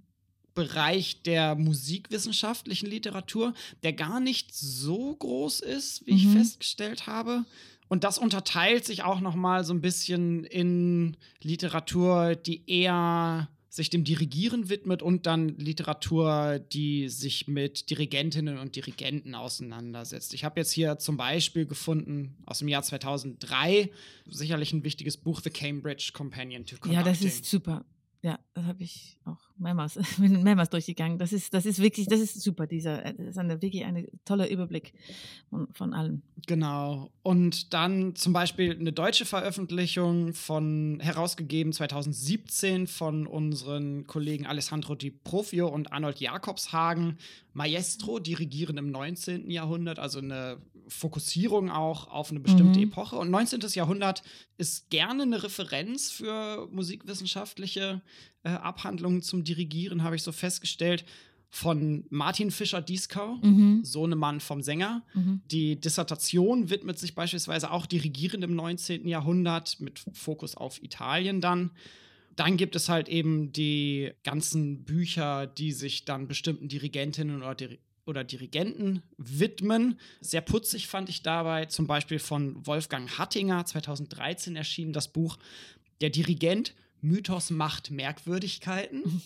Bereich der musikwissenschaftlichen Literatur, der gar nicht so groß ist, wie Mhm. ich festgestellt habe. Und das unterteilt sich auch noch mal so ein bisschen in Literatur, die eher sich dem Dirigieren widmet und dann Literatur, die sich mit Dirigentinnen und Dirigenten auseinandersetzt. Ich habe jetzt hier zum Beispiel gefunden, aus dem Jahr zweitausenddrei, sicherlich ein wichtiges Buch, The Cambridge Companion to Conducting. Ja, das ist super. Ja, das habe ich auch mehrmals, bin mehrmals durchgegangen. Das ist, das ist wirklich, das ist super, dieser, das ist eine, wirklich ein toller Überblick von, von allem. Genau. Und dann zum Beispiel eine deutsche Veröffentlichung von, herausgegeben zweitausendsiebzehn von unseren Kollegen Alessandro Di Profio und Arnold Jakobshagen. Maestro, Dirigieren im neunzehnten Jahrhundert, also eine Fokussierung auch auf eine bestimmte Mhm. Epoche. Und neunzehntes Jahrhundert ist gerne eine Referenz für musikwissenschaftliche äh, Abhandlungen zum Dirigieren, habe ich so festgestellt, von Martin Fischer-Dieskau, Mhm. Sohnemann vom Sänger. Mhm. Die Dissertation widmet sich beispielsweise auch Dirigieren im neunzehnten Jahrhundert mit Fokus auf Italien dann. Dann gibt es halt eben die ganzen Bücher, die sich dann bestimmten Dirigentinnen oder, Dir- oder Dirigenten widmen. Sehr putzig fand ich dabei zum Beispiel von Wolfgang Hattinger, zweitausenddreizehn erschienen, das Buch Der Dirigent, Mythos, Macht, Merkwürdigkeiten.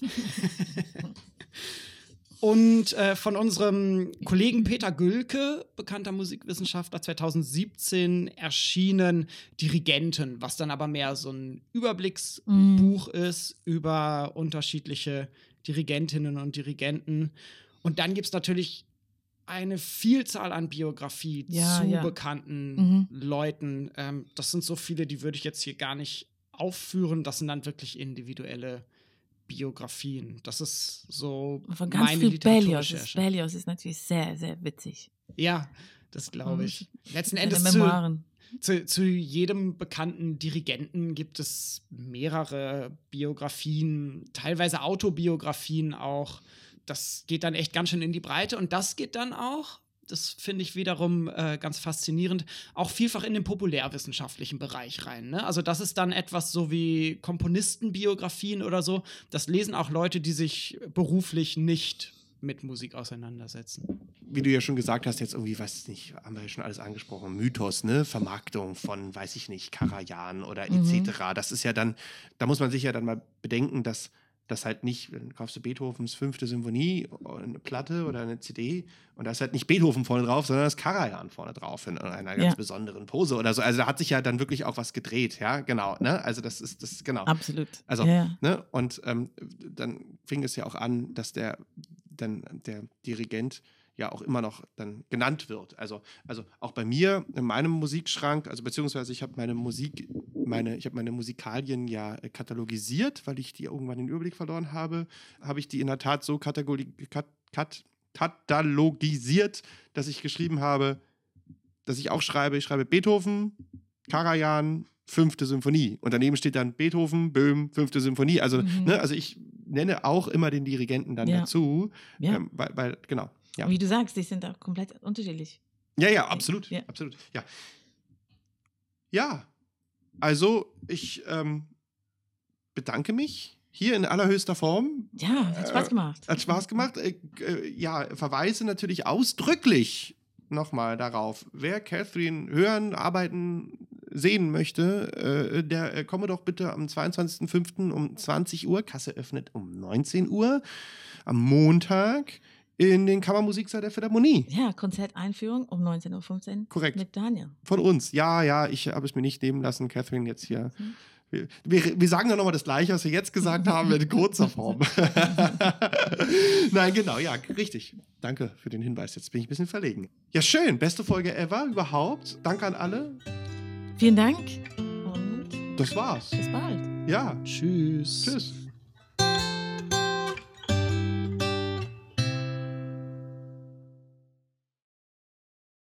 Und äh, von unserem Kollegen Peter Gülke, bekannter Musikwissenschaftler, zweitausendsiebzehn erschienen Dirigenten, was dann aber mehr so ein Überblicksbuch Mhm. ist über unterschiedliche Dirigentinnen und Dirigenten. Und dann gibt es natürlich eine Vielzahl an Biografie Ja, zu ja. bekannten Mhm. Leuten. Ähm, das sind so viele, die würde ich jetzt hier gar nicht aufführen. Das sind dann wirklich individuelle Biografien. Das ist so Von ganz meine viel Berlioz. Das Literaturrecherche. Berlioz ist natürlich sehr, sehr witzig. Ja, das glaube ich. Letzten Seine Endes zu, Memoiren. zu, zu jedem bekannten Dirigenten gibt es mehrere Biografien, teilweise Autobiografien auch. Das geht dann echt ganz schön in die Breite und das geht dann auch, das finde ich wiederum äh, ganz faszinierend, auch vielfach in den populärwissenschaftlichen Bereich rein. Ne? Also das ist dann etwas so wie Komponistenbiografien oder so. Das lesen auch Leute, die sich beruflich nicht mit Musik auseinandersetzen. Wie du ja schon gesagt hast, jetzt irgendwie, weiß nicht, haben wir ja schon alles angesprochen, Mythos, ne, Vermarktung von, weiß ich nicht, Karajan oder Mhm. et cetera. Das ist ja dann, da muss man sich ja dann mal bedenken, dass Das halt nicht, dann kaufst du Beethovens fünfte Symphonie, eine Platte oder eine C D und da ist halt nicht Beethoven vorne drauf, sondern das Karajan vorne drauf in einer ganz Ja. besonderen Pose oder so. Also da hat sich ja dann wirklich auch was gedreht, ja, genau. Ne? Also das ist, das genau. Absolut. Also, ja. ne? Und ähm, dann fing es ja auch an, dass der, dann der Dirigent ja auch immer noch dann genannt wird. Also, also auch bei mir in meinem Musikschrank, also beziehungsweise ich habe meine Musik, meine, ich habe meine Musikalien ja äh, katalogisiert, weil ich die irgendwann den Überblick verloren habe, habe ich die in der Tat so kategori- kat- kat- katalogisiert, dass ich geschrieben habe, dass ich auch schreibe, ich schreibe Beethoven, Karajan, fünfte Symphonie. Und daneben steht dann Beethoven, Böhm, fünfte Symphonie. Also, Mhm. ne, also ich nenne auch immer den Dirigenten dann Ja. dazu, Ja. ähm, weil, weil, genau. Ja. Und wie du sagst, die sind auch komplett unterschiedlich. Ja, ja, absolut. Ja. Absolut. Ja. Ja. Also, ich ähm, bedanke mich hier in allerhöchster Form. Ja, hat Spaß gemacht. Äh, hat Spaß gemacht. Äh, äh, ja, verweise natürlich ausdrücklich nochmal darauf, wer Catherine hören, arbeiten, sehen möchte, äh, der äh, komme doch bitte am zweiundzwanzigsten fünften um zwanzig Uhr. Kasse öffnet um neunzehn Uhr. Am Montag in den Kammermusiksaal der Philharmonie. Ja, Konzerteinführung um neunzehn Uhr fünfzehn. Korrekt. Mit Daniel. Von uns. Ja, ja, ich habe es mir nicht nehmen lassen, Catherine jetzt hier. Wir, wir, wir sagen ja nochmal das Gleiche, was wir jetzt gesagt haben, in kurzer Form. Nein, genau, ja, richtig. Danke für den Hinweis. Jetzt bin ich ein bisschen verlegen. Ja, schön. Beste Folge ever überhaupt. Danke an alle. Vielen Dank und Das war's. bis bald. Ja. Tschüss. Tschüss.